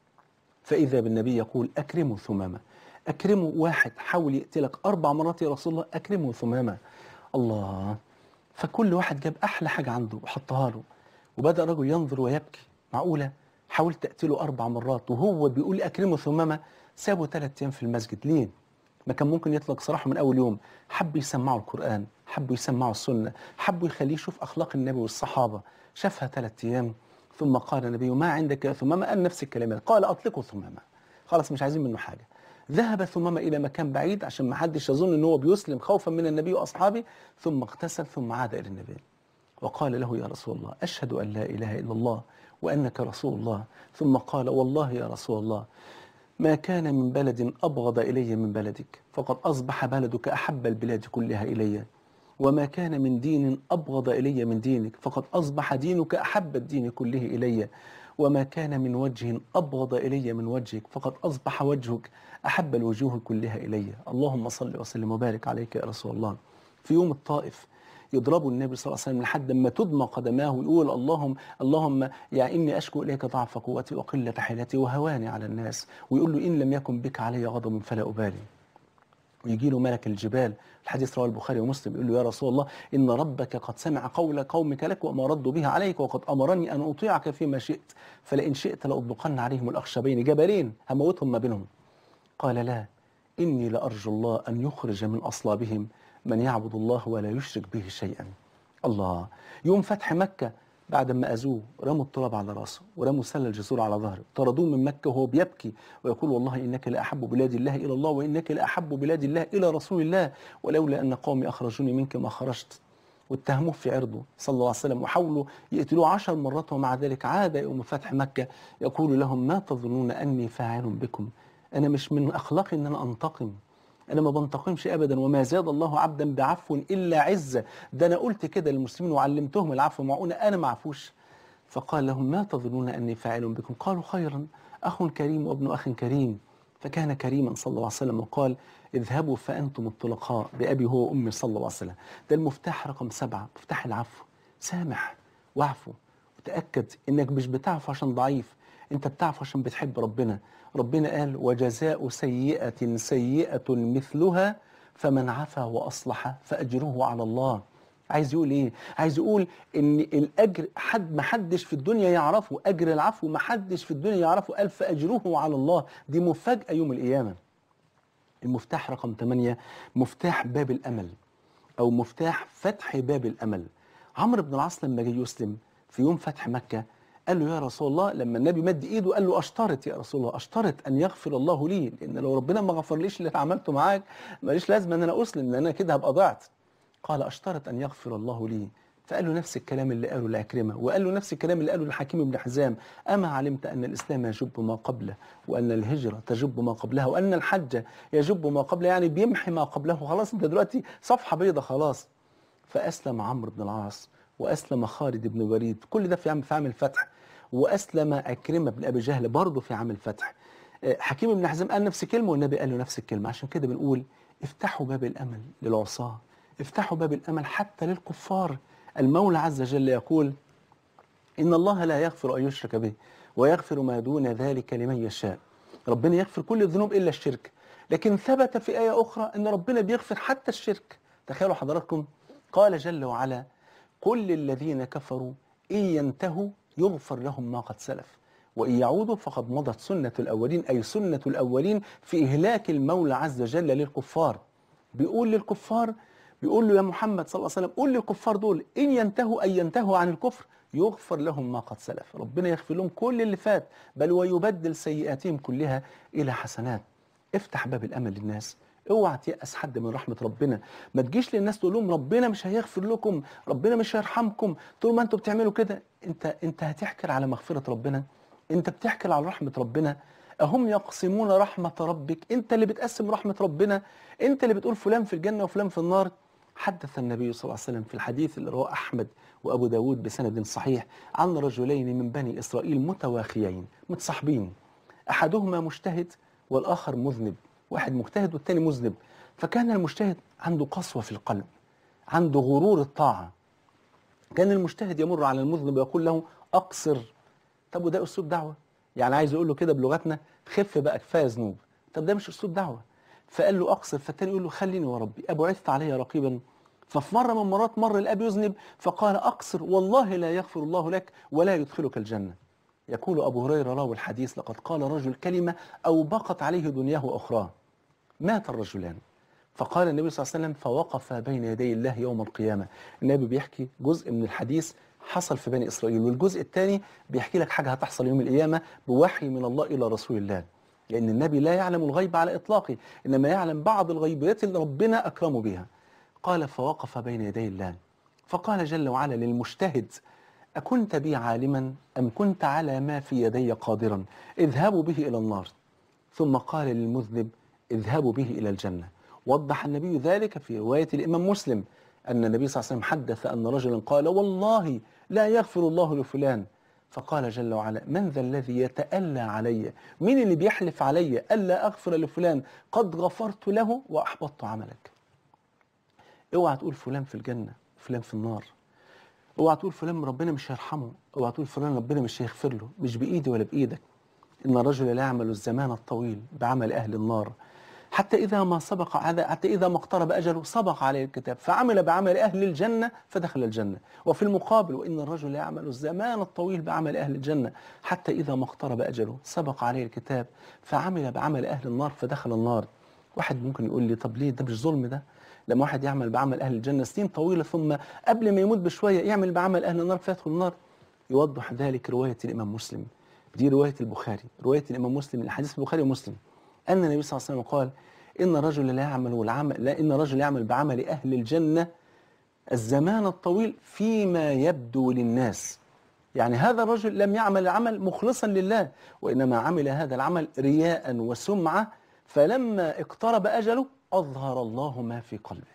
فإذا بالنبي يقول أكرموا ثمامة، أكرموا واحد حاول يقتلك أربع مرات يا رسول الله، أكرموا ثمامة. الله. فكل واحد جاب أحلى حاجة عنده وحطها له، وبدأ الرجل ينظر ويبكي. معقولة حاولت أقتله أربع مرات وهو بيقول أكرمه ثمامة؟ سابه ثلاث أيام في المسجد. ليه؟ ما كان ممكن يطلق سراحه من أول يوم؟ حب يسمعوا القرآن، حبوا يسمعوا السنة، حبوا يخليه يشوف أخلاق النبي والصحابة. شافها ثلاث أيام ثم قال النبي ما عندك يا ثمامة؟ قال نفس الكلمات. قال أطلقوا ثمامة، خلاص مش عايزين منه حاجة. ذهب ثمامة إلى مكان بعيد عشان ما حدش يظن أنه بيسلم خوفا من النبي وأصحابه، ثم اغتسل ثم عاد إلى النبي وقال له يا رسول الله أشهد أن لا إله إلا الله وأنك رسول الله. ثم قال والله يا رسول الله ما كان من بلد أبغض إلي من بلدك، فقد أصبح بلدك أحب البلاد كلها إلي، وما كان من دين أبغض إلي من دينك، فقد أصبح دينك أحب الدين كله إلي، وما كان من وجه أبغض إلي من وجهك، فقد أصبح وجهك أحب الوجوه كلها إلي. اللهم صل وسلم وبارك عليك يا رسول الله. في يوم الطائف يضربوا النبي صلى الله عليه وسلم لحد ما تدمى قدماه ويقول اللهم اللهم يعني إني أشكو إليك ضعف قوتي وقلة حيلتي وهواني على الناس، ويقول له إن لم يكن بك علي غضب فلا أبالي. ويجي له ملك الجبال، الحديث رواه البخاري ومسلم، يقول له يا رسول الله إن ربك قد سمع قول قومك لك وما ردوا به عليك، وقد أمرني أن أطيعك فيما شئت، فلئن شئت لأطبقن عليهم الأخشبين، جبلين هموتهم ما بينهم. قال لا، إني لأرجو الله أن يخرج من أصلابهم من يعبد الله ولا يشرك به شيئا. الله. يوم فتح مكة بعد ما أذوه رموا التراب على راسه ورموا سل الجسور على ظهره، طردوه من مكة وهو بيبكي ويقول والله إنك لأحب بلاد الله إلى الله وإنك لأحب بلاد الله إلى رسول الله، ولولا أن قومي أخرجوني منك ما خرجت. واتهموه في عرضه صلى الله عليه وسلم وحاولوا يقتلوه عشر مرات، ومع ذلك عاد يوم فتح مكة يقول لهم ما تظنون أني فاعل بكم؟ أنا مش من أخلاقي أن أنا أنتقم، أنا ما بنتقمش أبدا، وما زاد الله عبدا بعفو إلا عزة. ده أنا قلت كده للمسلمين وعلمتهم العفو، معقولة أنا معفوش؟ فقال لهم ما تظنون أني فاعل بكم؟ قالوا خيرا، أخ كريم وابن أخ كريم. فكان كريما صلى الله عليه وسلم وقال اذهبوا فأنتم الطلقاء بأبي هو وأمي صلى الله عليه وسلم. ده المفتاح رقم سبعة، مفتاح العفو. سامح واعفو، وتأكد إنك مش بتعفو عشان ضعيف، أنت بتعفو عشان بتحب ربنا. ربنا قال وجزاء سيئة سيئة مثلها فمن عفا وأصلح فأجره على الله. عايز يقول ايه؟ عايز يقول ان الاجر حد ما حدش في الدنيا يعرفه، اجر العفو ما حدش في الدنيا يعرفه، الف اجره على الله. دي مفاجاه يوم القيامه. المفتاح رقم ثمانية، مفتاح باب الامل، او مفتاح فتح باب الامل. عمرو بن العاص لما جه يسلم في يوم فتح مكه، قال له يا رسول الله، لما النبي مد ايده قال له اشترط يا رسول الله، اشترط ان يغفر الله لي، لان لو ربنا ما غفرليش اللي أنا عملته معاك ماليش لازمه ان انا اسلم، لان انا كده هبقى ضعت. قال اشترط ان يغفر الله لي. فقال له نفس الكلام اللي قاله لعكرمه، وقال له نفس الكلام اللي قاله لحكيم بن حزام: اما علمت ان الاسلام يجب ما قبله، وان الهجره تجب ما قبلها، وان الحج يجب ما قبله، يعني بيمحي ما قبله، خلاص انت دلوقتي صفحه بيضه خلاص. فاسلم عمرو بن العاص، واسلم خالد بن الوليد، كل ده في عام في عام الفتح، واسلم عكرمه بن ابي جهل برضه في عام الفتح. آه، حكيم بن حزام قال نفس الكلمه، والنبي قال له نفس الكلمه. عشان كده بنقول افتحوا باب الامل للعصاه، افتحوا باب الامل حتى للكفار. المولى عز وجل يقول: إن الله لا يغفر أن يشرك به ويغفر ما دون ذلك لمن يشاء. ربنا يغفر كل الذنوب إلا الشرك. لكن ثبت في آية أخرى أن ربنا بيغفر حتى الشرك. تخيلوا حضراتكم، قال جل وعلا: قل للذين كفروا إن ينتهوا يغفر لهم ما قد سلف وإن يعودوا فقد مضت سنة الأولين، أي سنة الأولين في إهلاك المولى عز وجل للكفار. بيقول للكفار، بيقول له يا محمد صلى الله عليه وسلم قول للكفار دول إن ينتهوا أي ينتهوا عن الكفر يغفر لهم ما قد سلف، ربنا يغفر لهم كل اللي فات، بل ويبدل سيئاتهم كلها إلى حسنات. افتح باب الأمل للناس، اوعى تيأس حد من رحمة ربنا. ما تجيش للناس تقول لهم ربنا مش هيغفر لكم، ربنا مش هيرحمكم، طول ما انتوا بتعملوا كده انت انت هتحكر على مغفرة ربنا، انت بتحكر على رحمة ربنا. أهم يقسمون رحمة ربك، انت اللي بتقسم رحمة ربنا، انت اللي بتقول فلان في الجنة وفلان في النار. حدث النبي صلى الله عليه وسلم في الحديث اللي رواه أحمد وأبو داود بسند صحيح عن رجلين من بني إسرائيل متواخيين متصاحبين، أحدهما مجتهد والآخر مذنب، واحد مجتهد والتاني مذنب. فكان المجتهد عنده قسوة في القلب، عنده غرور الطاعة. كان المجتهد يمر على المذنب ويقول له أقصر. طب وده أسلوب دعوة؟ يعني عايز يقول له كده بلغتنا خف بقى كفاية ذنوب. طب ده مش أسلوب دعوة. فقال له أقصر، فالتاني يقول له خليني وربي أبعثت علي رقيبا. ففي مرة من مرات مر الأب يذنب فقال أقصر والله لا يغفر الله لك ولا يدخلك الجنة. يقول أبو هريرة راوي الحديث: لقد قال رجل كلمة أوبقت عليه دنياه وأخراه. مات الرجلان، فقال النبي صلى الله عليه وسلم: فوقف بين يدي الله يوم القيامة. النبي بيحكي جزء من الحديث حصل في بني إسرائيل، والجزء الثاني بيحكي لك حاجة هتحصل يوم القيامة بوحي من الله إلى رسول الله، لأن النبي لا يعلم الغيب على إطلاقه، إنما يعلم بعض الغيبيات اللي ربنا أكرمه بها. قال: فوقف بين يدي الله فقال جل وعلا للمجتهد: أكنت بي عالما أم كنت على ما في يدي قادرا؟ اذهبوا به إلى النار. ثم قال للمذنب: اذهبوا به إلى الجنة. وضح النبي ذلك في رواية الإمام مسلم أن النبي صلى الله عليه وسلم حدث أن رجلا قال: والله لا يغفر الله لفلان. فقال جل وعلا: من ذا الذي يتألى علي؟ مين اللي بيحلف علي ألا أغفر لفلان؟ قد غفرت له وأحبطت عملك. اوعى تقول فلان في الجنة فلان في النار، اوعى تقول فلان ربنا مش هيرحمه، اوعى تقول فلان ربنا مش هيغفر له، مش بإيدي ولا بإيدك. إن الرجل لا يعمل الزمان الطويل بعمل أهل النار حتى إذا ما سبق حتى إذا ما اقترب أجله سبق عليه الكتاب فعمل بعمل أهل الجنة فدخل الجنة. وفي المقابل: وإن الرجل لا يعمل الزمان الطويل بعمل أهل الجنة حتى إذا ما اقترب أجله سبق عليه الكتاب فعمل بعمل أهل النار فدخل النار. واحد ممكن يقول لي: طب ليه ده مش ظلم ده؟ لما واحد يعمل بعمل أهل الجنة سنين طويلة ثم قبل ما يموت بشوية يعمل بعمل أهل النار فيدخل النار. يوضح ذلك رواية الإمام مسلم، دي رواية البخاري، رواية الإمام مسلم، الحديث البخاري ومسلم، أن النبي صلى الله عليه وسلم قال: إن الرجل لا يعمل والعمل لا إن الرجل يعمل بعمل أهل الجنة الزمان الطويل فيما يبدو للناس. يعني هذا الرجل لم يعمل العمل مخلصا لله، وإنما عمل هذا العمل رياء وسمعة، فلما اقترب أجله أظهر الله ما في قلبه.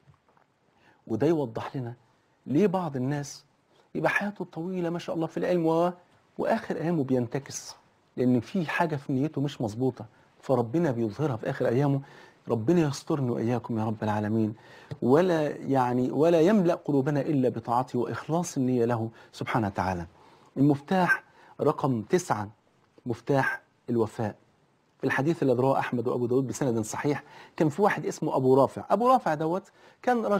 وده يوضح لنا ليه بعض الناس يبقى حياته طويلة ما شاء الله في العلم و... وآخر أيامه بينتكس، لأن في حاجة في نيته مش مظبوطة، فربنا بيظهرها في آخر أيامه. ربنا يسترنا وإياكم يا رب العالمين، ولا يعني ولا يملأ قلوبنا إلا بطاعته وإخلاص النية له سبحانه وتعالى. المفتاح رقم تسعة، مفتاح الوفاء. في الحديث الذي رواه أحمد وأبو داود بسند صحيح كان في واحد اسمه أبو رافع. أبو رافع دوت كان رجل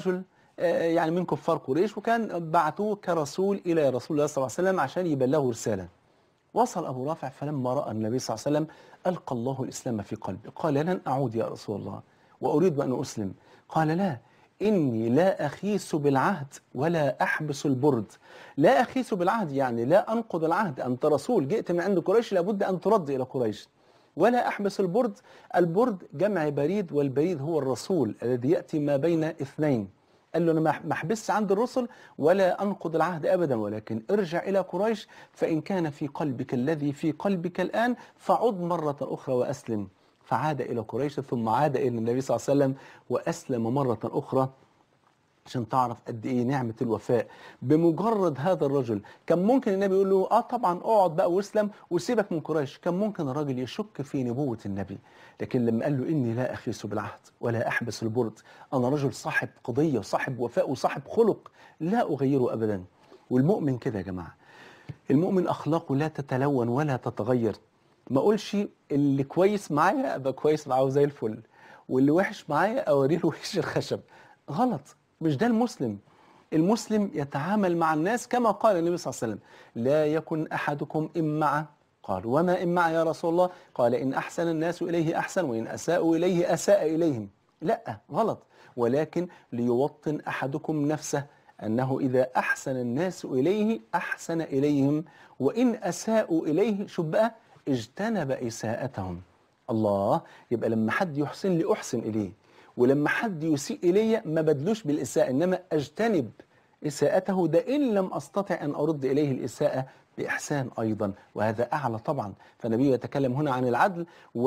آه، يعني من كفار قريش، وكان بعتوه كرسول إلى رسول الله صلى الله عليه وسلم عشان يبلغوا رسالة. وصل أبو رافع فلما رأى النبي صلى الله عليه وسلم ألقى الله الإسلام في قلبه، قال لن أعود يا رسول الله وأريد أن أسلم. قال لا، إني لا أخيس بالعهد ولا أحبس البرد. لا أخيس بالعهد يعني لا أنقض العهد، أنت رسول جئت من عند قريش لابد أن ترد إلى قريش. ولا أحبس البرد، البرد جمع بريد، والبريد هو الرسول الذي يأتي ما بين اثنين. قال له أنا ما ما احبسش عند الرسل ولا أنقض العهد أبدا، ولكن ارجع إلى قريش، فإن كان في قلبك الذي في قلبك الآن فعد مرة أخرى وأسلم. فعاد إلى قريش، ثم عاد إلى النبي صلى الله عليه وسلم وأسلم مرة أخرى، عشان تعرف قد ايه نعمة الوفاء. بمجرد هذا الرجل كان ممكن النبي يقول له اه طبعا اقعد بقى واسلم وسيبك من قريش، كان ممكن الراجل يشك في نبوة النبي، لكن لما قال له اني لا اخيس بالعهد ولا احبس البرد، انا رجل صاحب قضية وصاحب وفاء وصاحب خلق لا اغيره ابدا. والمؤمن كده يا جماعة، المؤمن اخلاقه لا تتلون ولا تتغير. ما اقولش اللي كويس معايا ابقى كويس معاه زي الفل، واللي وحش معايا اوري له وش الخشب. غلط، مش ده المسلم. المسلم يتعامل مع الناس كما قال النبي صلى الله عليه وسلم: لا يكن احدكم امعة. قال وما امعة يا رسول الله؟ قال ان احسن الناس اليه احسن، وان اساءوا اليه اساء اليهم. لا، غلط. ولكن ليوطن احدكم نفسه أنه إذا أحسن الناس إليه أحسن إليهم، وإن أساءوا إليه شوف بقى اجتنب إساءتهم. الله، يبقى لما حد يحسن لي أحسن إليه، ولما حد يسيء إلي ما بدلوش بالإساءة، إنما أجتنب إساءته، ده إن لم أستطع أن أرد إليه الإساءة بإحسان أيضا، وهذا أعلى طبعا. فالنبي يتكلم هنا عن العدل،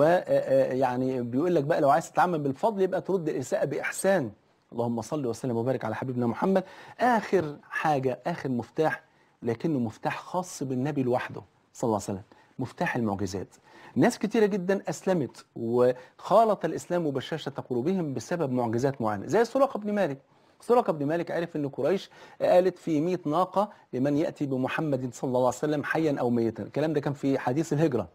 ويعني بيقول لك بقى لو عايز تتعامل بالفضل يبقى ترد الإساءة بإحسان. اللهم صل وسلم وبارك على حبيبنا محمد. آخر حاجة، آخر مفتاح، لكنه مفتاح خاص بالنبي لوحده صلى الله عليه وسلم، مفتاح المعجزات. ناس كتيرة جدا أسلمت وخالط الإسلام بشاشة قلوبهم بسبب معجزات معينة، زي سراقة بن مالك. سراقة بن مالك عرف أن قريش قالت في مئة ناقة لمن يأتي بمحمد صلى الله عليه وسلم حيا أو ميتا، الكلام ده كان في حديث الهجرة.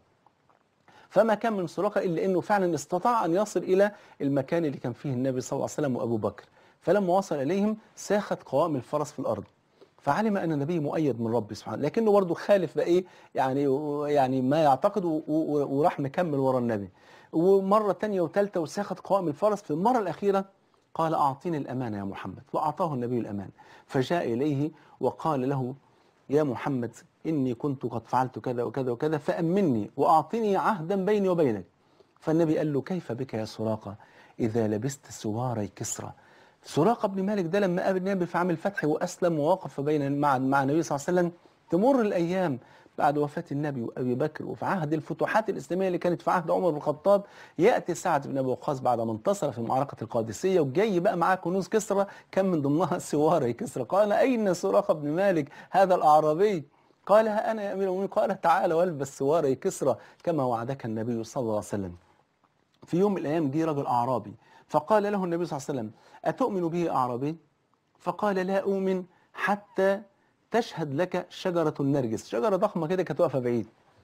فما كان من سراقة إلا أنه فعلا استطاع أن يصل إلى المكان اللي كان فيه النبي صلى الله عليه وسلم وأبو بكر. فلما وصل إليهم ساخت قوائم الفرس في الأرض، فعلم أن النبي مؤيد من ربه سبحانه، لكنه برضه خالف بقى إيه يعني يعني ما يعتقد، و- و- وراح مكمل ورا النبي. ومرة تانية وثالثة وساخت قوائم الفرس. في المرة الأخيرة قال أعطيني الأمانة يا محمد، وأعطاه النبي الأمان. فجاء إليه وقال له يا محمد إني كنت قد فعلت كذا وكذا وكذا، فأمني وأعطني عهدا بيني وبينك. فالنبي قال له كيف بك يا سراقة إذا لبست سواري كسرى. سراقة بن مالك ده لما قابل النبي في عام الفتح وأسلم ووقف بين مع مع النبي صلى الله عليه وسلم، تمر الأيام بعد وفاة النبي وأبي بكر وفي عهد الفتوحات الإسلامية اللي كانت في عهد عمر بن الخطاب، يأتي سعد بن أبي وقاص بعد ما انتصر في معركة القادسية وجاي بقى معاه كنوز كسرى كان من ضمنها سواري كسرى. قال أين سراقة بن مالك هذا الأعرابي؟ قال ها أنا يا أمير المؤمنين. قال تعال والبس سواري كسرى كما وعدك النبي صلى الله عليه وسلم. في يوم من الأيام جه رجل أعرابي فقال له النبي صلى الله عليه وسلم أتؤمن به أعرابي؟ فقال لا أؤمن حتى تشهد لك شجرة النرجس، شجرة ضخمة كده كانت واقفة بعيد.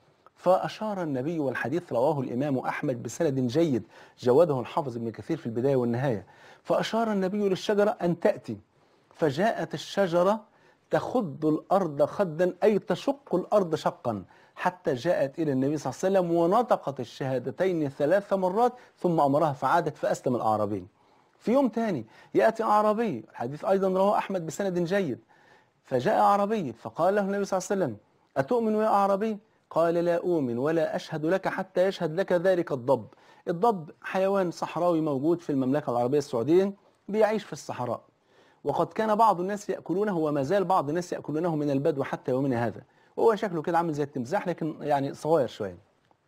فأشار النبي، والحديث رواه الإمام أحمد بسند جيد جوده الحافظ ابن كثير في البداية والنهاية. فأشار النبي للشجرة أن تأتي، فجاءت الشجرة تخض الأرض خدا، أي تشق الأرض شقا، حتى جاءت إلى النبي صلى الله عليه وسلم ونطقت الشهادتين ثلاث مرات ثم أمرها فعادت فأسلم الأعرابي. في يوم تاني يأتي أعرابي، الحديث أيضا رواه أحمد بسند جيد. فجاء أعرابي فقال له النبي صلى الله عليه وسلم أتؤمن يا أعرابي؟ قال لا أؤمن ولا أشهد لك حتى يشهد لك ذلك الضب. الضب حيوان صحراوي موجود في المملكة العربية السعودية، بيعيش في الصحراء، وقد كان بعض الناس يأكلونه وما زال بعض الناس يأكلونه من البدو حتى يومنا هذا، وهو شكله كده عامل زي التمساح لكن يعني صغير شوية.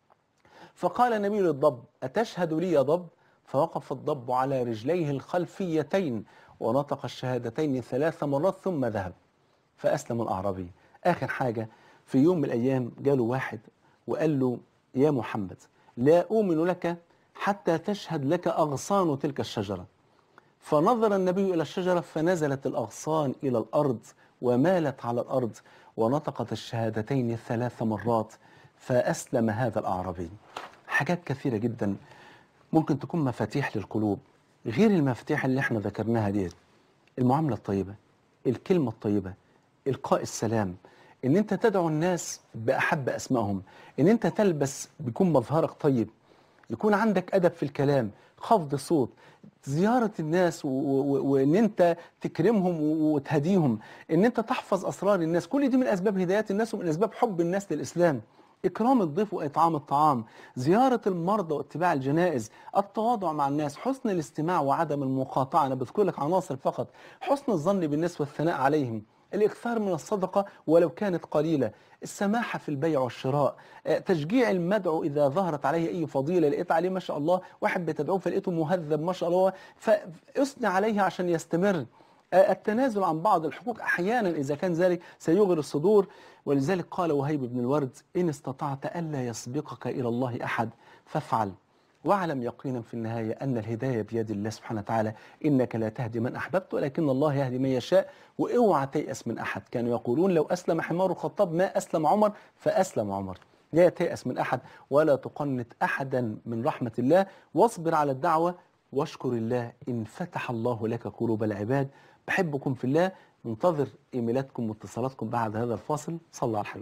فقال النبي للضب أتشهد لي يا ضب؟ فوقف الضب على رجليه الخلفيتين ونطق الشهادتين ثلاث مرات ثم ذهب فأسلم الأعرابي. آخر حاجة، في يوم من الأيام جاله واحد وقال له يا محمد لا أؤمن لك حتى تشهد لك أغصان تلك الشجرة. فنظر النبي إلى الشجرة فنزلت الأغصان إلى الأرض ومالت على الأرض ونطقت الشهادتين ثلاث مرات فأسلم هذا الأعرابي. حاجات كثيرة جدا ممكن تكون مفاتيح للقلوب غير المفاتيح اللي احنا ذكرناها ديت. المعاملة الطيبة، الكلمة الطيبة، إلقاء السلام، إن أنت تدعو الناس بأحب أسمائهم، إن أنت تلبس بيكون مظهرك طيب، يكون عندك أدب في الكلام، خفض صوت، زيارة الناس و- و- وإن أنت تكرمهم و- وتهديهم، إن أنت تحفظ أسرار الناس، كل دي من أسباب هداية الناس ومن أسباب حب الناس للإسلام. إكرام الضيف وإطعام الطعام، زيارة المرضى واتباع الجنائز، التواضع مع الناس، حسن الاستماع وعدم المقاطعة. أنا بذكر لك عناصر فقط. حسن الظن بالناس والثناء عليهم، الإكثار من الصدقة ولو كانت قليلة، السماحة في البيع والشراء، آه، تشجيع المدعو إذا ظهرت عليه أي فضيلة، لقيت عليه ما شاء الله واحد بتدعوه فلقيته مهذب ما شاء الله، فأثني عليه عشان يستمر. آه، التنازل عن بعض الحقوق أحيانا إذا كان ذلك سيغر الصدور. ولذلك قال وهيب بن الورد: إن استطعت ألا يسبقك إلى الله أحد فافعل، واعلم يقينا في النهاية أن الهداية بيد الله سبحانه وتعالى، إنك لا تهدي من أحببت ولكن الله يهدي من يشاء. واوعى تيأس من أحد. كانوا يقولون لو أسلم حمار الخطاب ما أسلم عمر، فأسلم عمر. لا تيأس من أحد ولا تقنط أحدا من رحمة الله، واصبر على الدعوة واشكر الله إن فتح الله لك قلوب العباد. بحبكم في الله، منتظر إيميلاتكم واتصالاتكم بعد هذا الفاصل. صلى على الحبيب.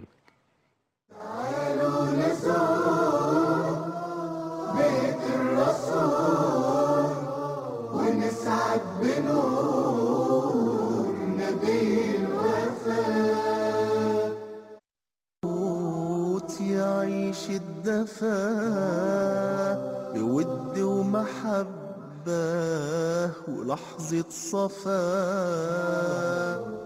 بيت الرسول ونسعد بنور نبي الوفاء، موت يعيش الدفا بود ومحبة ولحظة صفاء.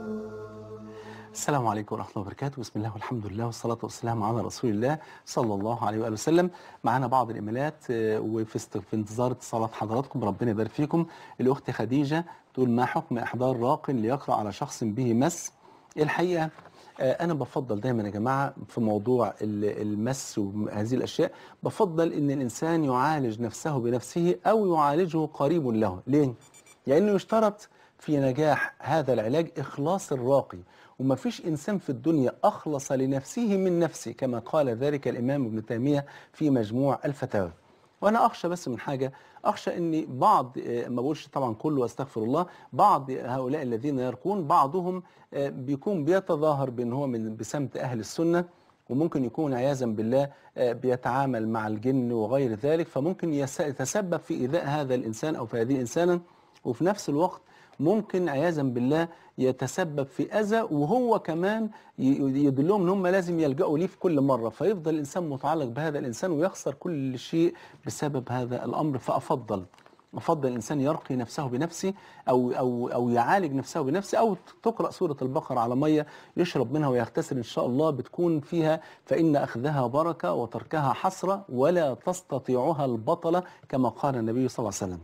السلام عليكم ورحمة الله وبركاته. بسم الله والحمد لله والصلاة والسلام على رسول الله صلى الله عليه وآله وسلم. معانا بعض الإيميلات آه، وفي است- في انتظار اتصالات حضراتكم، ربنا يبارك فيكم. الأخت خديجة تقول: ما حكم إحضار راق ليقرأ على شخص به مس؟ الحقيقة آه، أنا بفضل دايما يا جماعة في موضوع ال- المس وهذه الأشياء، بفضل إن الإنسان يعالج نفسه بنفسه أو يعالجه قريب له. ليه؟ لأنه يشترط في نجاح هذا العلاج إخلاص الراقي، وما فيش إنسان في الدنيا أخلص لنفسه من نفسه، كما قال ذلك الإمام ابن تيمية في مجموع الفتاوى. وأنا أخشى بس من حاجة، أخشى أن بعض آه، ما بقولش طبعا كله واستغفر الله، بعض هؤلاء الذين يرقون بعضهم آه، بيكون بيتظاهر بأن هو من بسمت أهل السنة، وممكن يكون عياذا بالله آه، بيتعامل مع الجن وغير ذلك، فممكن يس- يتسبب في إيذاء هذا الإنسان أو في هذه الإنسانة، وفي نفس الوقت ممكن عياذا بالله يتسبب في أذى، وهو كمان ي- يدلهم ان هم لازم يلجأوا ليه في كل مرة، فيفضل الإنسان متعلق بهذا الإنسان ويخسر كل شيء بسبب هذا الأمر. فأفضل أفضل الإنسان يرقي نفسه بنفسه، أو أو أو يعالج نفسه بنفسه، أو تقرأ سورة البقرة على مية يشرب منها ويغتسل إن شاء الله، بتكون فيها فإن أخذها بركة وتركها حسرة ولا تستطيعها البطلة، كما قال النبي صلى الله عليه وسلم.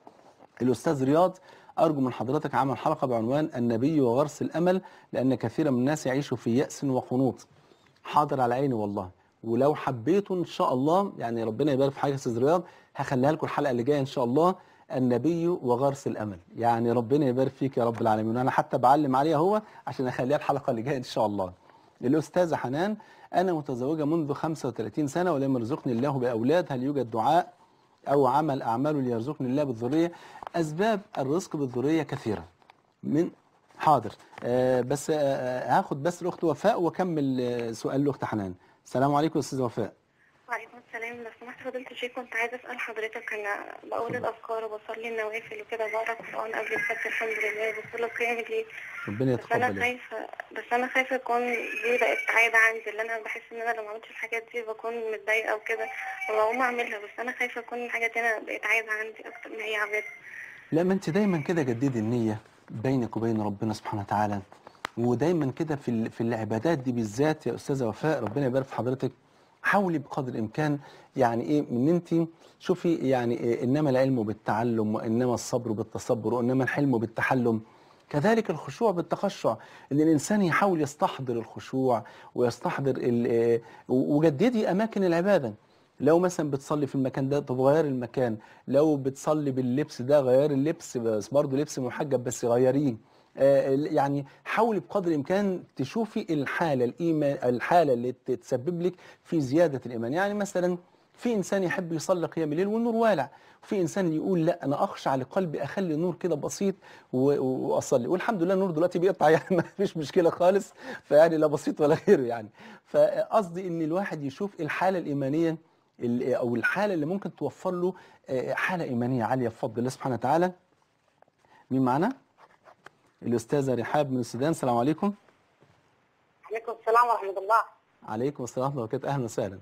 الأستاذ رياض: أرجو من حضرتك عمل حلقة بعنوان النبي وغرس الأمل، لأن كثيرا من الناس يعيشوا في يأس وقنوط. حاضر على عيني والله، ولو حبيتوا إن شاء الله، يعني ربنا يبارك في حاجة يا أستاذ رياض، هخليها لكم الحلقة اللي جاية إن شاء الله، النبي وغرس الأمل. يعني ربنا يبارك فيك يا رب العالمين، وأنا حتى بعلم عليها هو عشان أخليها الحلقة اللي جاية إن شاء الله. الأستاذة حنان: أنا متزوجة منذ خمسة وثلاثين سنة ولم يرزقني الله بأولاد، هل يوجد دعاء أو عمل أعماله ليرزقني الله بالذرية؟ أسباب الرزق بالذرية كثيرة. من حاضر آه بس آه هاخد بس الأخت وفاء وأكمل آه سؤال الأخت حنان. السلام عليكم يا أستاذة وفاء. وعليكم السلام. لو سمحت فضيلة الشيخ، كنت عايزة أسأل حضرتك، أنا بقول الأذكار وبصلي النوافل وكده، بقرا قرآن قبل الفجر الحمد لله، وبصلي قيام الليل، ربنا بس أنا يتقبل. خايفة بس أنا خايفة يكون دي بقت عادة عندي، اللي أنا بحس إن أنا لو ما عملتش الحاجات دي بكون متضايقة وكده وبقوم أعملها، بس أنا خايفة تكون الحاجات دي أنا بقت عادة عندي أكتر ما هي عبادة. لا، ما أنت دايما كده جددي النية بينك وبين ربنا سبحانه وتعالى، ودايما كده في ال- في العبادات دي بالذات يا أستاذة وفاء، ربنا يبارك في حضرتك. حاولي بقدر الإمكان يعني إيه من أنت شوفي يعني إيه، إنما العلم بالتعلم وإنما الصبر بالتصبر وإنما الحلم بالتحلم، كذلك الخشوع بالتخشع. ان الانسان يحاول يستحضر الخشوع ويستحضر ال- آه، وجددي اماكن العباده. لو مثلا بتصلي في المكان ده، طب غير المكان. لو بتصلي باللبس ده، غير اللبس، بس برضه لبس محجب بس غيريه. آه، يعني حاولي بقدر الامكان تشوفي الحاله الايمان، الحاله اللي تسبب لك في زياده الايمان. يعني مثلا في انسان يحب يصلي قيام الليل والنور والع، وفي انسان يقول لا انا اخشع لقلبي اخلي النور كده بسيط و- و- واصلي، والحمد لله النور دلوقتي بيقطع يعني ما فيش مشكله خالص، فيعني لا بسيط ولا غيره يعني. فقصدي ان الواحد يشوف الحاله الايمانيه ال- او الحاله اللي ممكن توفر له آه، حاله ايمانيه عاليه بفضل الله سبحانه وتعالى. مين معانا؟ الاستاذه رحاب من السودان. السلام عليكم. عليكم السلام ورحمة الله. عليكم السلام ورحمه الله وبركاته. اهلا وسهلا.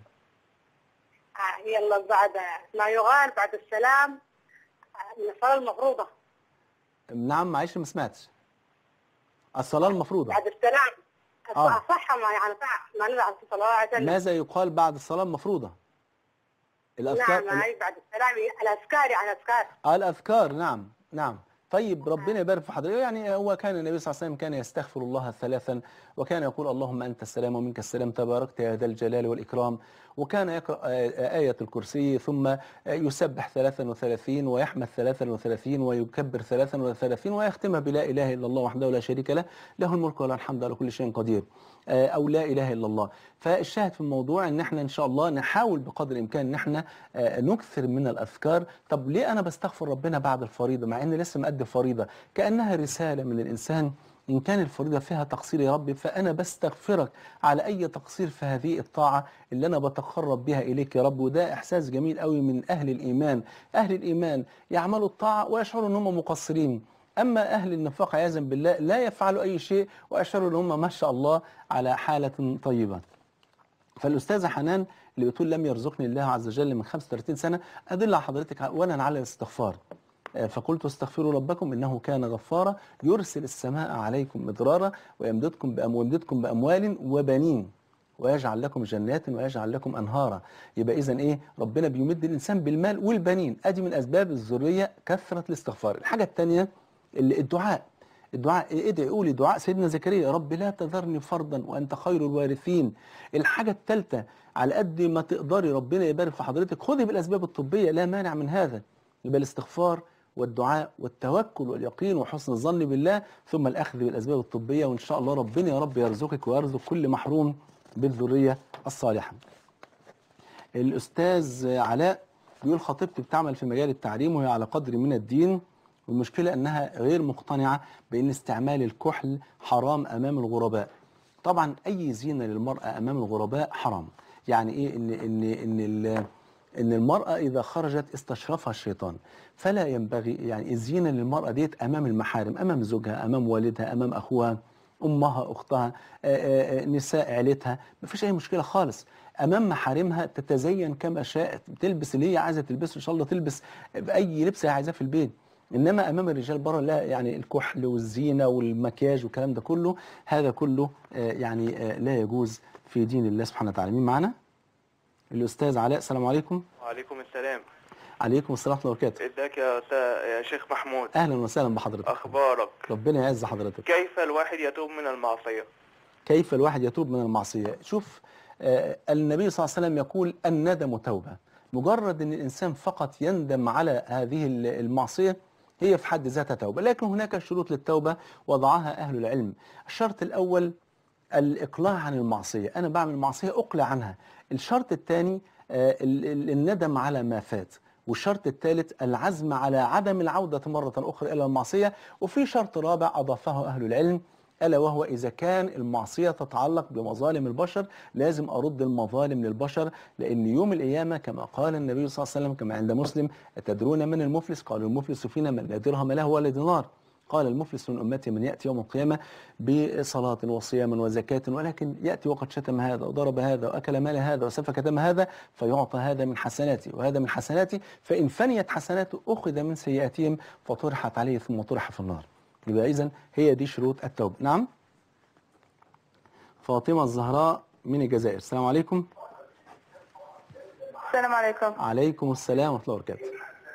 آه، يلا بعد ما يقال بعد السلام آه، من الصلاة المفروضة. نعم معلش ما سمعتش. الصلاه المفروضه. بعد السلام آه. صح ما يعني صح ما نزعل في صلاة. ماذا يقال بعد الصلاه المفروضه؟ الاذكار. نعم هاي بعد السلام الأذكار يعني أذكار. آه الأذكار. نعم نعم. طيب ربنا يبارك في حضرتك. يعني هو كان النبي صلى الله عليه وسلم كان يستغفر الله ثلاثا، وكان يقول اللهم أنت السلام ومنك السلام تباركت يا ذا الجلال والإكرام، وكان يقرأ آه، آية الكرسي، ثم آه، يسبح ثلاثا وثلاثين ويحمد ثلاثا وثلاثين ويكبر ثلاثا وثلاثين ويختمها بلا إله إلا الله وحده لا شريك له، له الملك وله الحمد على كل شيء قدير، آه، أو لا إله إلا الله. فالشاهد في الموضوع ان احنا ان شاء الله نحاول بقدر الامكان ان احنا آه، نكثر من الاذكار. طب ليه انا بستغفر ربنا بعد الفريضه مع ان لسه مأدي فريضه؟ كانها رساله من الانسان، ان كان الفريضه فيها تقصير يا رب فانا بستغفرك على اي تقصير في هذه الطاعه اللي انا بتقرب بها اليك يا رب. وده احساس جميل قوي من اهل الايمان. اهل الايمان يعملوا الطاعه ويشعروا ان هم مقصرين، اما اهل النفاق عياذا بالله لا يفعلوا اي شيء ويشعروا ان هم ما شاء الله على حاله طيبه. فالاستاذه حنان اللي بتقول لم يرزقني الله عز وجل من خمسة وثلاثين سنه، ادل على حضرتك اولا على الاستغفار. آه، فقلت استغفروا ربكم انه كان غفارا يرسل السماء عليكم مدرارا ويمددكم بأم ويمددكم باموال وبنين ويجعل لكم جنات ويجعل لكم انهارا. يبقى اذا ايه؟ ربنا بيمد الانسان بالمال والبنين، ادي من اسباب الذريه كثره الاستغفار. الحاجه الثانيه الدعاء. الدعاء ادعي قولي دعاء سيدنا زكريا يا رب لا تذرني فردا وانت خير الوارثين. الحاجه الثالثه على قد ما تقدري ربنا يبارك في حضرتك خذي بالاسباب الطبيه لا مانع من هذا. يبقى الاستغفار والدعاء والتوكل واليقين وحسن الظن بالله، ثم الاخذ بالاسباب الطبيه، وان شاء الله ربنا يا رب يرزقك ويرزق كل محروم بالذريه الصالحه. الاستاذ علاء بيقول خطيبتي بتعمل في مجال التعليم وهي على قدر من الدين، والمشكلة أنها غير مقتنعة بأن استعمال الكحل حرام أمام الغرباء. طبعا أي زينة للمرأة أمام الغرباء حرام. يعني إيه؟ إن إن إن ال- إن المرأة إذا خرجت استشرفها الشيطان، فلا ينبغي يعني الزينة للمرأة ديت أمام المحارم، أمام زوجها، أمام والدها، أمام أخوها، أمها، أختها، آآ آآ نساء عيلتها، مفيش أي مشكلة خالص. أمام محارمها تتزين كما شاءت، تلبس اللي هي عايزة تلبسه، إن شاء الله تلبس بأي لبس هي عايزاه في البيت. انما امام الرجال بره لا، يعني الكحل والزينه والمكياج والكلام ده كله، هذا كله آه، يعني آه، لا يجوز في دين الله سبحانه وتعالى. مين معانا؟ الاستاذ علاء. السلام عليكم. وعليكم السلام. عليكم السلام ورحمه الله وبركاته. ازيك يا أستاذ- يا شيخ محمود؟ اهلا وسهلا بحضرتك. اخبارك؟ ربنا يعز حضرتك. كيف الواحد يتوب من المعصية؟ كيف الواحد يتوب من المعصيه؟ شوف آه، النبي صلى الله عليه وسلم يقول الندم توبه. مجرد ان الانسان فقط يندم على هذه المعصيه هي في حد ذاتها توبه، لكن هناك شروط للتوبه وضعها اهل العلم. الشرط الاول الإقلاع عن المعصية، أنا بعمل معصية أقلع عنها. الشرط الثاني آه، ال- ال- الندم على ما فات. والشرط الثالث العزم على عدم العودة مرة أخرى إلى المعصية. وفي شرط رابع أضافه أهل العلم ألا وهو إذا كان المعصية تتعلق بمظالم البشر لازم أرد المظالم للبشر، لأن يوم القيامة كما قال النبي صلى الله عليه وسلم كما عند مسلم أتدرون من المفلس؟ قالوا المفلس فينا من لا درهم له ولا دينار. قال المفلس من أمتي من يأتي يوم القيامة بصلاة وصيام وزكاة ولكن يأتي وقد شتم هذا وضرب هذا وأكل مال هذا وسفك دم هذا فيعطى هذا من حسناتي وهذا من حسناتي، فإن فنيت حسناته أخذ من سيئاتهم فطرحت عليه ثم طرح في النار. يبقى إذن هي دي شروط التوبة. نعم. فاطمة الزهراء من الجزائر. السلام عليكم. السلام عليكم. عليكم السلام ورحمة الله وبركاته.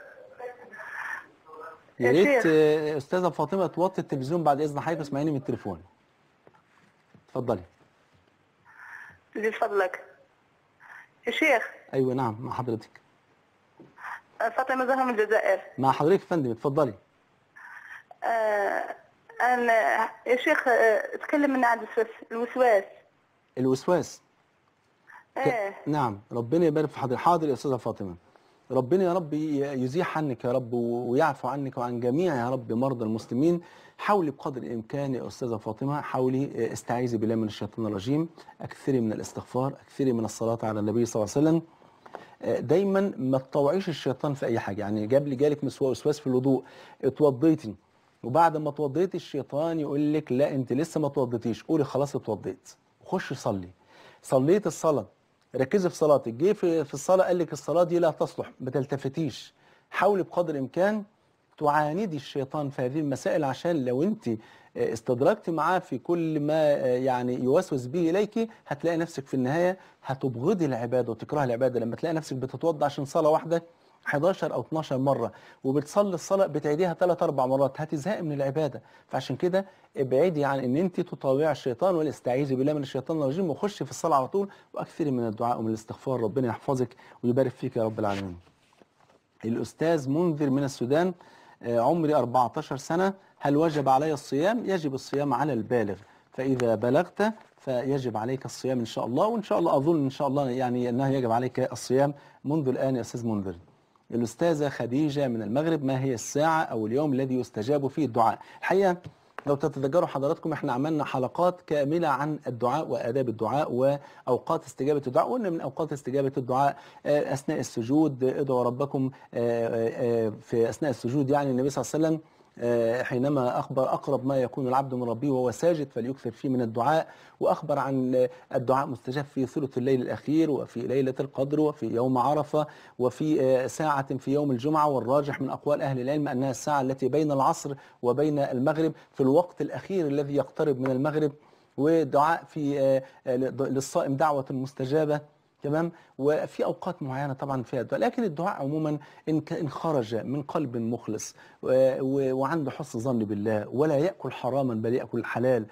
يا يا ريت شيخ. آه، أستاذة فاطمة توطي التلفزيون بعد إذن حضرتك اسمعيني من التليفون. اتفضلي. زي فضلك يا شيخ. أيوة نعم مع حضرتك. فاطمة زهرة من الجزائر. مع حضرتك يا فندم اتفضلي. آه، أنا يا شيخ آه، تكلم عن الوسواس. الوسواس الوسواس. ايه نعم، ربنا يبارك في حضرتك. حاضر يا استاذه فاطمه. ربنا يا رب ي- يزيح عنك يا رب و- ويعفو عنك وعن جميع يا رب مرضى المسلمين. حاولي بقدر الامكان يا استاذه فاطمه، حاولي آه، استعيذي بالله من الشيطان الرجيم، اكثري من الاستغفار، اكثري من الصلاه على النبي صلى الله عليه وسلم. آه، دايما ما تطوعيش الشيطان في اي حاجه. يعني جاب لي جالك مسوا- وسواس في الوضوء، اتوضيتي وبعد ما اتوضيتي الشيطان يقول لك لا انت لسه ما اتوضيتيش، قولي خلاص اتوضيت وخشي صلي. صليت الصلاه، ركزي في صلاتك، جه في في الصلاه قال لك الصلاه دي لا تصلح، ما تلتفتيش. حاولي بقدر الامكان تعاندي الشيطان في هذه المسائل، عشان لو انت آه، استدركت معاه في كل ما آه، يعني يوسوس به اليك، هتلاقي نفسك في النهايه هتبغضي العباده وتكرهي العباده. لما تلاقي نفسك بتتوضا عشان صلاه واحده حداشر او اتناشر مره، وبتصلي الصلاه بتعيديها ثلاث اربع مرات، هتزهقي من العباده. فعشان كده ابعدي عن ان انت تطاوعي الشيطان، والاستعيذي بالله من الشيطان الرجيم، وخشي في الصلاه على طول، واكثري من الدعاء ومن الاستغفار. ربنا يحفظك ويبارك فيك يا رب العالمين. الأستاذ منذر من السودان. آه، عمري أربعتاشر سنة، هل وجب علي الصيام؟ يجب الصيام على البالغ، فإذا بلغت فيجب عليك الصيام إن شاء الله. وإن شاء الله أظن إن شاء الله يعني أنه يجب عليك الصيام منذ الآن يا أستاذ منذر. الأستاذة خديجة من المغرب، ما هي الساعة أو اليوم الذي يستجاب فيه الدعاء؟ الحقيقة لو تتذكروا حضراتكم احنا عملنا حلقات كاملة عن الدعاء وآداب الدعاء وأوقات استجابة الدعاء. وقلنا من أوقات استجابة الدعاء آه، أثناء السجود، ادعوا ربكم آه، آه، آه، في أثناء السجود. يعني النبي صلى الله عليه وسلم آه، حينما أخبر أقرب ما يكون العبد من ربه وهو ساجد فليكثر فيه من الدعاء، وأخبر عن آه، الدعاء مستجاب في ثلث الليل الأخير وفي ليلة القدر وفي يوم عرفة وفي آه، ساعة في يوم الجمعة. والراجح من أقوال أهل العلم أنها الساعة التي بين العصر وبين المغرب، في الوقت الأخير الذي يقترب من المغرب. ودعاء في آه، آه، للصائم دعوة مستجابة. تمام. وفي اوقات معينه طبعا فيها الدعاء، لكن الدعاء عموما ان ك- ان خرج من قلب مخلص و- و- وعنده حسن ظن بالله، ولا ياكل حراما بل ياكل الحلال،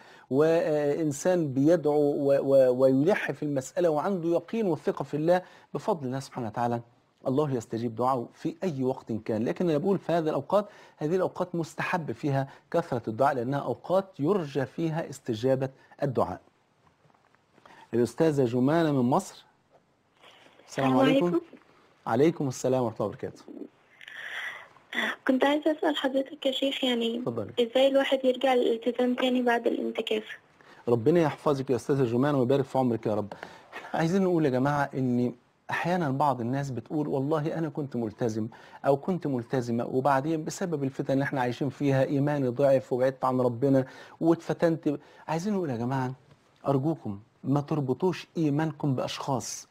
وانسان بيدعو و- و- ويلح في المساله وعنده يقين والثقه في الله، بفضل الله سبحانه وتعالى الله يستجيب دعاءه في اي وقت كان. لكن انا بقول في هذه الاوقات، هذه الاوقات مستحب فيها كثره الدعاء، لانها اوقات يرجى فيها استجابه الدعاء. الاستاذه جمانه من مصر. السلام عليكم. عليكم السلام ورحمة الله وبركاته. كنت عايزة أسأل حضرتك يا شيخ، يعني اتفضلي. إزاي الواحد يرجع للالتزام تاني بعد الانتكاس؟ ربنا يحفظك يا أستاذة جمان ويبارك في عمرك يا رب. احنا عايزين نقول يا جماعة إن أحيانا بعض الناس بتقول والله أنا كنت ملتزم أو كنت ملتزمة، وبعدين بسبب الفتن اللي احنا عايشين فيها إيماني ضعف وبعدت عن ربنا واتفتنت. عايزين نقول يا جماعة أرجوكم ما تربطوش إيمانكم بأشخاص.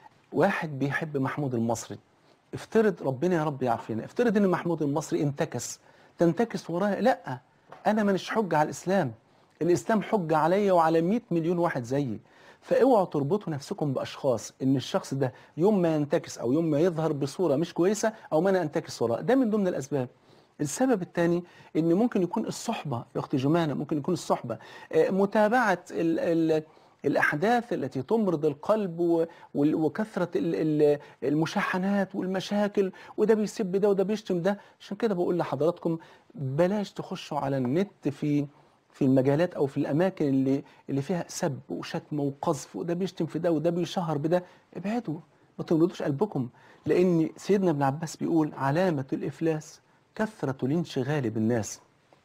واحد بيحب محمود المصري، افترض ربنا يا رب يعافينا، افترض ان محمود المصري انتكس، تنتكس وراه؟ لا، انا مانيش حجه على الاسلام، الاسلام حجه عليا وعلى مئة مليون واحد زيي. فاوعوا تربطوا نفسكم باشخاص، ان الشخص ده يوم ما ينتكس او يوم ما يظهر بصوره مش كويسه او ما انا انتكس وراه، ده من ضمن الاسباب. السبب الثاني ان ممكن يكون الصحبه يا اختي جمانه، ممكن يكون الصحبه آه، متابعه ال ال الأحداث التي تمرض القلب و- وال- وكثرة ال- ال- المشاحنات والمشاكل، وده بيسب ده وده بيشتم ده. عشان كده بقول لحضراتكم بلاش تخشوا على النت في في المجالات أو في الأماكن اللي اللي فيها سب وشتم وقذف، وده بيشتم في ده وده بيشهر بده. ابعدوا، ما تمرضوش قلبكم، لأن سيدنا ابن عباس بيقول علامة الإفلاس كثرة الانشغال بالناس.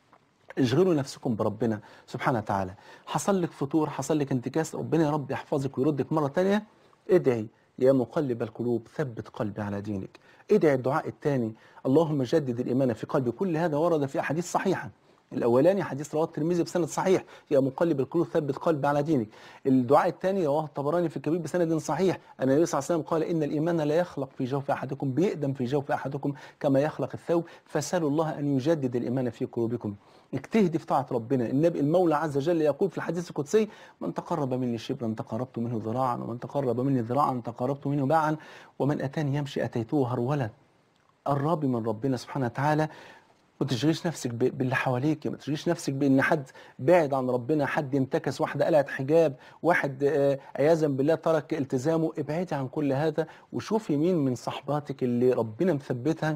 اشغلوا نفسكم بربنا سبحانه وتعالى. حصل لك فتور، حصل لك انتكاس، ربنا يا رب يحفظك ويردك مرة تانية. ادعي يا مقلب القلوب ثبت قلبي على دينك. ادعي الدعاء الثاني اللهم جدد الإيمان في قلبي. كل هذا ورد في أحاديث صحيحة. الأولاني حديث رواه الترمذي بسند صحيح يا مقلب القلوب ثبت قلبي على دينك. الدعاء الثاني رواه الطبراني في الكبير بسند صحيح أن النبي صلى الله عليه وسلم قال إن الإيمان لا يخلق في جوف أحدكم، بيقدم في جوف أحدكم كما يخلق الثوب، فسألوا الله أن يجدد الإيمان في قلوبكم. اجتهدي في طاعة ربنا. النبي المولى عز وجل يقول في الحديث القدسي من تقرب مني شبرا تقربت منه ذراعا، ومن تقرب مني ذراعا تقربت منه باعا، ومن أتاني يمشي أتيته هرولا. قربي من ربنا سبحانه وتعالى، ما تشغليش نفسك ب- باللي حواليك، ما تشغليش نفسك بان حد بعد عن ربنا، حد انتكس، واحده قلعت حجاب، واحد آه، عياذا بالله ترك التزامه. ابعدي عن كل هذا وشوفي مين من صحباتك اللي ربنا مثبتها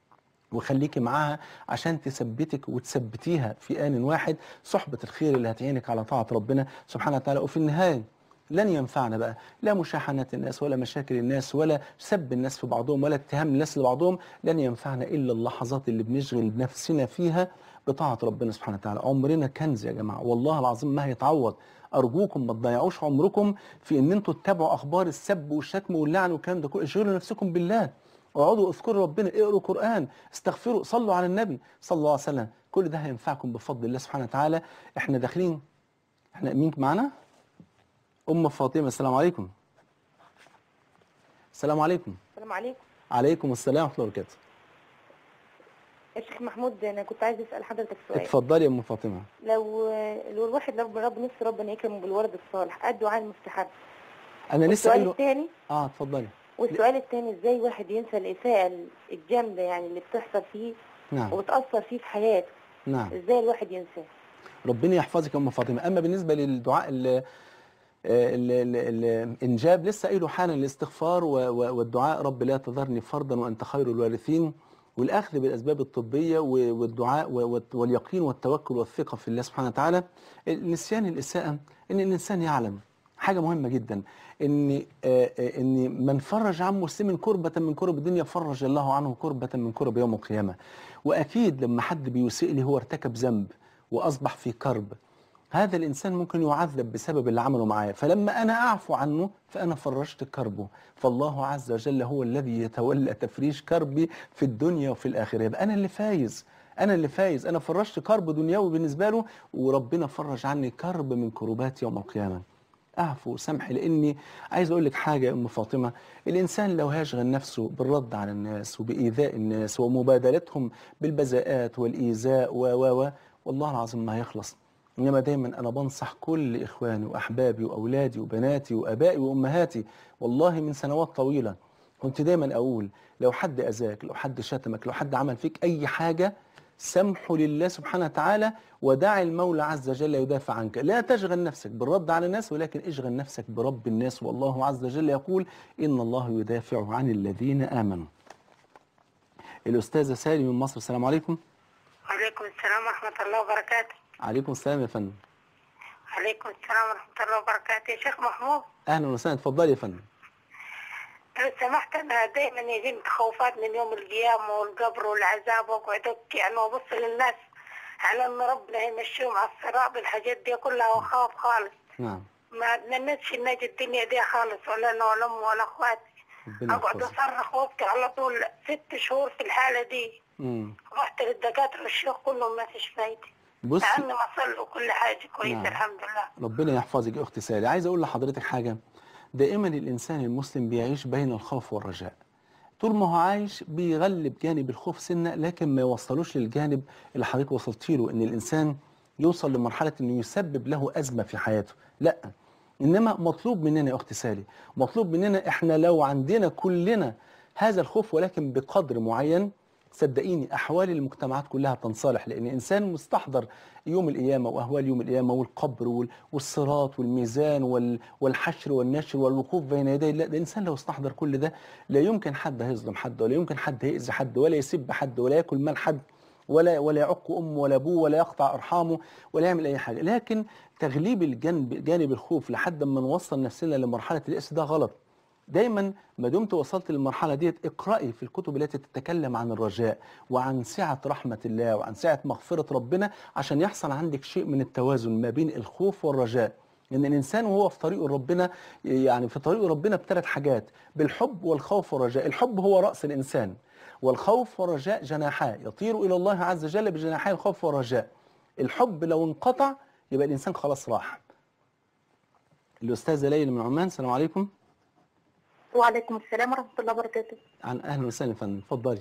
وخليكي معاها عشان تثبتك وتثبتيها في آن واحد، صحبة الخير اللي هتعينك على طاعة ربنا سبحانه وتعالى. وفي النهاية لن ينفعنا بقى لا مشاحنات الناس ولا مشاكل الناس ولا سب الناس في بعضهم ولا اتهام الناس لبعضهم. لن ينفعنا إلا اللحظات اللي بنشغل نفسنا فيها بطاعة ربنا سبحانه وتعالى. عمرنا كنز يا جماعة، والله العظيم ما هيتعوض. أرجوكم ما تضيعوش عمركم في إن أنتوا تتابعوا أخبار السب والشتم واللعن والكلام ده كله. اشغلوا نفسكم بالله، اقعدوا اذكروا ربنا، اقروا قرآن، استغفروا، صلوا على النبي صلى الله عليه وسلم. كل ده هينفعكم بفضل الله سبحانه وتعالى. احنا داخلين، احنا مين معانا؟ أم فاطمة. السلام عليكم. السلام عليكم. السلام عليكم. عليكم السلام ورحمة الله وبركاته. يا شيخ محمود، انا كنت عايز اسال حضرتك سؤال. اتفضلي يا ام فاطمه. لو لو الواحد رب رب نفسه ربنا يكرمه بالولد الصالح، الدعاء المستحب. انا لسه والسؤال قايله. الثاني اه اتفضلي. والسؤال الثاني ازاي واحد ينسى الاساءه الجامده يعني اللي بتحصل فيه نعم وبتاثر فيه في حياته؟ نعم. ازاي الواحد ينساه؟ ربنا يحفظك يا ام فاطمه. اما بالنسبه للدعاء اللي الانجاب لسه قايله حالا، الاستغفار والدعاء رب لا تذرني فردا وانت خير الوارثين، والاخذ بالاسباب الطبيه والدعاء واليقين والتوكل والثقه في الله سبحانه وتعالى. نسيان الاساءه ان الانسان يعلم حاجه مهمه جدا، ان ان من فرج عن مسلم كربه من كرب الدنيا فرج الله عنه كربه من كرب يوم القيامه. واكيد لما حد بيسيء لي هو ارتكب ذنب واصبح في كرب، هذا الإنسان ممكن يعذب بسبب اللي عمله معايا، فلما أنا أعفو عنه فأنا فرجت كربه. فالله عز وجل هو الذي يتولى تفريج كربي في الدنيا وفي الآخرة. يبقى أنا اللي فايز، أنا اللي فايز، أنا فرجت كرب دنيوي بالنسبة له وربنا فرج عني كرب من كربات يوم القيامة. أعفو وسامحي. لأني عايز أقول لك حاجة يا أم فاطمة، الإنسان لو هيشغل نفسه بالرد على الناس وبإيذاء الناس ومبادلتهم بالبذاءات والإيذاء و و و والله العظيم ما هيخلص. إنما دايما أنا بنصح كل إخواني وأحبابي وأولادي وبناتي وأبائي وأمهاتي، والله من سنوات طويلة كنت دايما أقول لو حد أذاك، لو حد شتمك، لو حد عمل فيك أي حاجة، سامحه لله سبحانه وتعالى ودع المولى عز وجل يدافع عنك. لا تشغل نفسك بالرد على الناس، ولكن اشغل نفسك برب الناس، والله عز وجل يقول إن الله يدافع عن الذين آمنوا. الأستاذة سالي من مصر. السلام عليكم. وعليكم السلام ورحمة الله وبركاته. عليكم السلام يا فندم. عليكم السلام ورحمة الله وبركاته. يا شيخ محمود، أهلا وسهلا، اتفضلي يا فندم. لو سمحت، أنا دايما يجيني تخوفات من يوم القيامة والقبر والعذاب، وأقعد أبكي يعني وأبص للناس على إن ربنا يمشيهم على الصراط. الحاجات دي كلها وخاف خالص. نعم. ما اتمنيتش إن أجي الدنيا دي خالص، ولا أنا ولا أمي ولا أخواتي. أقعد أصرخ وأبكي على طول ست شهور في الحالة دي. امم رحت للدكاترة والشيوخ كلهم ما فيش فايدة. بص، لأني ما صلوا كل حاجة كويسة. نعم. الحمد لله. ربنا يحفظك يا أختي سالي. عايز أقول لحضرتك حاجة، دائما الإنسان المسلم بيعيش بين الخوف والرجاء. طول ما هو عايش بيغلب جانب الخوف سنة، لكن ما يوصلوش للجانب اللي حضرتك وصلتي له، إن الإنسان يوصل لمرحلة إنه يسبب له أزمة في حياته. لا، إنما مطلوب مننا يا أختي سالي، مطلوب مننا إحنا لو عندنا كلنا هذا الخوف ولكن بقدر معين، صدقيني أحوال المجتمعات كلها تنصلح. لأن الإنسان مستحضر يوم القيامة وأهوال يوم القيامة والقبر والصراط والميزان والحشر والنشر والوقوف بين يدي الله. الإنسان لو استحضر كل ده لا يمكن حد هيظلم حد، ولا يمكن حد هيأذي حد، ولا يسب حد، ولا يأكل مال حد، ولا ولا يعق أمه ولا أبوه، ولا يقطع أرحامه، ولا يعمل أي حاجة. لكن تغليب الجانب جانب الخوف لحد ما نوصل نفسنا لمرحلة اليأس ده غلط. دايما ما دمت وصلت للمرحلة ديت اقرأي في الكتب التي تتكلم عن الرجاء وعن سعة رحمة الله وعن سعة مغفرة ربنا، عشان يحصل عندك شيء من التوازن ما بين الخوف والرجاء. لأن يعني الإنسان وهو في طريق ربنا، يعني في طريق ربنا بثلاث حاجات: بالحب والخوف والرجاء. الحب هو رأس الإنسان، والخوف والرجاء جناحاه، يطير إلى الله عز وجل بجناحي الخوف والرجاء. الحب لو انقطع يبقى الإنسان خلاص راح. الأستاذة ليلى من عمان. السلام عليكم. وعليكم السلام ورحمة الله وبركاته. عن أهلا وسهلا يا فندم، اتفضلي.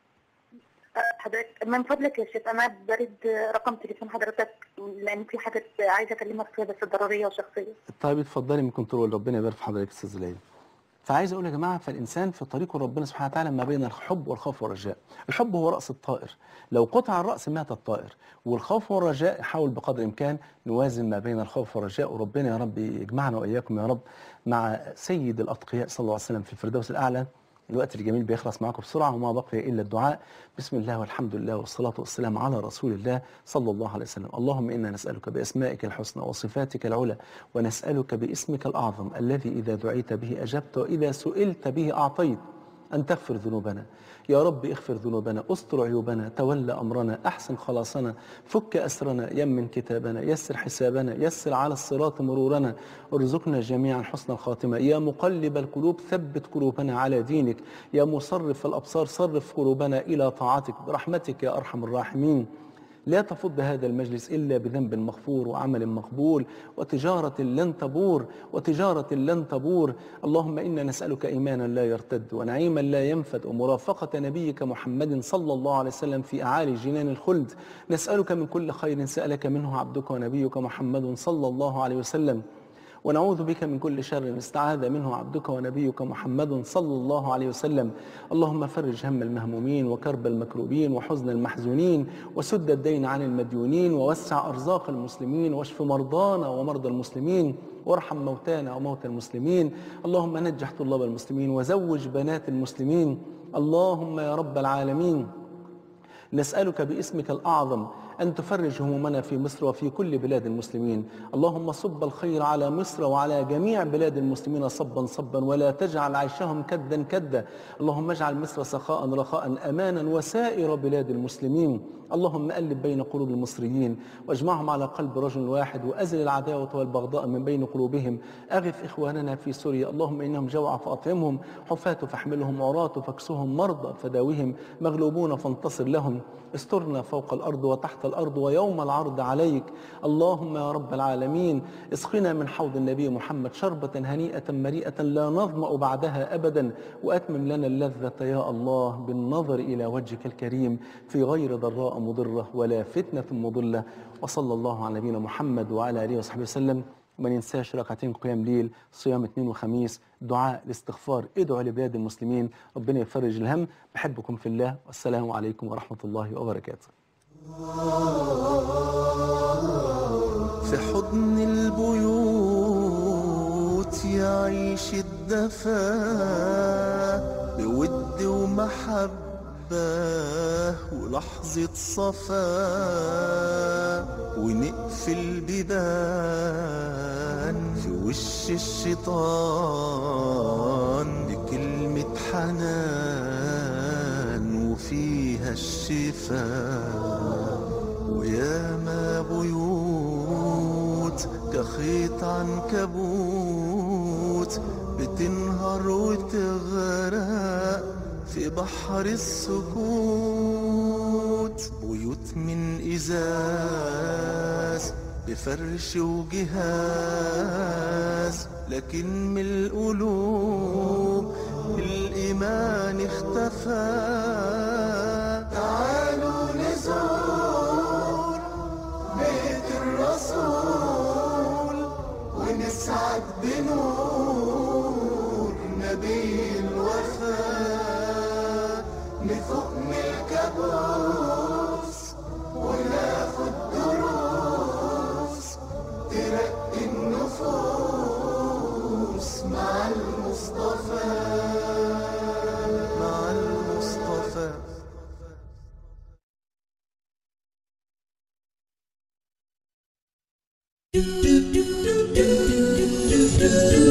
حضرتك من فضلك يا شيخ، أنا بريد رقم تليفون حضرتك لأن في حاجة عايزة أكلمك فيها بس ضرورية وشخصية. طيب اتفضلي من كنترول. ربنا يبارك في حضرتك أستاذة ليلى. فعايز أقول يا جماعة، فالإنسان في طريقه ربنا سبحانه وتعالى ما بين الحب والخوف والرجاء. الحب هو رأس الطائر، لو قطع الرأس مات الطائر. والخوف والرجاء حاول بقدر الإمكان نوازن ما بين الخوف والرجاء. وربنا يا رب يجمعنا وإياكم يا رب مع سيد الأتقياء صلى الله عليه وسلم في الفردوس الأعلى. الوقت الجميل بيخلص معاكم بسرعة وما بقي إلا الدعاء. بسم الله والحمد لله والصلاة والسلام على رسول الله صلى الله عليه وسلم. اللهم إنا نسألك بأسمائك الحسنى وصفاتك العلى، ونسألك باسمك الأعظم الذي إذا دعيت به أجبت وإذا سئلت به أعطيت، أن تغفر ذنوبنا. يا رب اغفر ذنوبنا، استر عيوبنا، تولى أمرنا، أحسن خلاصنا، فك أسرنا، يمن كتابنا، يسر حسابنا، يسر على الصراط مرورنا، ارزقنا جميعا حسن الخاتمة. يا مقلب القلوب ثبت قلوبنا على دينك، يا مصرف الأبصار صرف قلوبنا إلى طاعتك برحمتك يا أرحم الراحمين. لا تفض هذا المجلس إلا بذنب مغفور وعمل مقبول وتجارة لن تبور وتجارة لن تبور. اللهم إنا نسألك إيمانا لا يرتد ونعيما لا ينفد ومرافقة نبيك محمد صلى الله عليه وسلم في أعالي جنان الخلد. نسألك من كل خير سألك منه عبدك ونبيك محمد صلى الله عليه وسلم، ونعوذ بك من كل شر استعاذ منه عبدك ونبيك محمد صلى الله عليه وسلم. اللهم فرج هم المهمومين وكرب المكروبين وحزن المحزونين وسد الدين عن المديونين ووسع أرزاق المسلمين واشف مرضانا ومرضى المسلمين وارحم موتانا وموتى المسلمين. اللهم نجح طلاب المسلمين وزوج بنات المسلمين. اللهم يا رب العالمين نسألك باسمك الأعظم أن تفرج همومنا في مصر وفي كل بلاد المسلمين. اللهم صب الخير على مصر وعلى جميع بلاد المسلمين صبا صبا ولا تجعل عيشهم كدا كدا. اللهم اجعل مصر سخاء رخاء أمانا وسائر بلاد المسلمين. اللهم ألف بين قلوب المصريين واجمعهم على قلب رجل واحد وأزل العداوة والبغضاء من بين قلوبهم. أغث إخواننا في سوريا، اللهم إنهم جوع فأطعمهم، حفاة فاحملهم، عراة فاكسهم، مرضى فداوهم، مغلوبون فانتصر لهم. استرنا فوق الأرض وتحت الأرض ويوم العرض عليك. اللهم يا رب العالمين اسقنا من حوض النبي محمد شربة هنيئة مريئة لا نظمأ بعدها أبدا، وأتمم لنا اللذة يا الله بالنظر إلى وجهك الكريم في غير ضراء مضرة ولا فتنة مضلة. وصلى الله على نبينا محمد وعلى آله وصحبه وسلم. وما ننساش ركعتين قيام ليل، صيام اثنين وخميس، دعاء الاستغفار، ادعوا لبلاد المسلمين، ربنا يفرج الهم. بحبكم في الله، والسلام عليكم ورحمة الله وبركاته. في حضن البيوت يعيش الدفا بود ومحبة ولحظة صفا، ونقفل بيبان في وش الشيطان بكلمة حنان وفيها الشفاء. وياما بيوت كخيط عنكبوت بتنهار وتغرق في بحر السكوت. بيوت من إزاز بفرش وجهاز، لكن من القلوب الإيمان اختفى. تعالوا نزور بيت الرسول ونسعد بنور نبي الوفاء. نفوق من الكابوس وناخد دروس ترقي النفوس مع المصطفى مع المصطفى.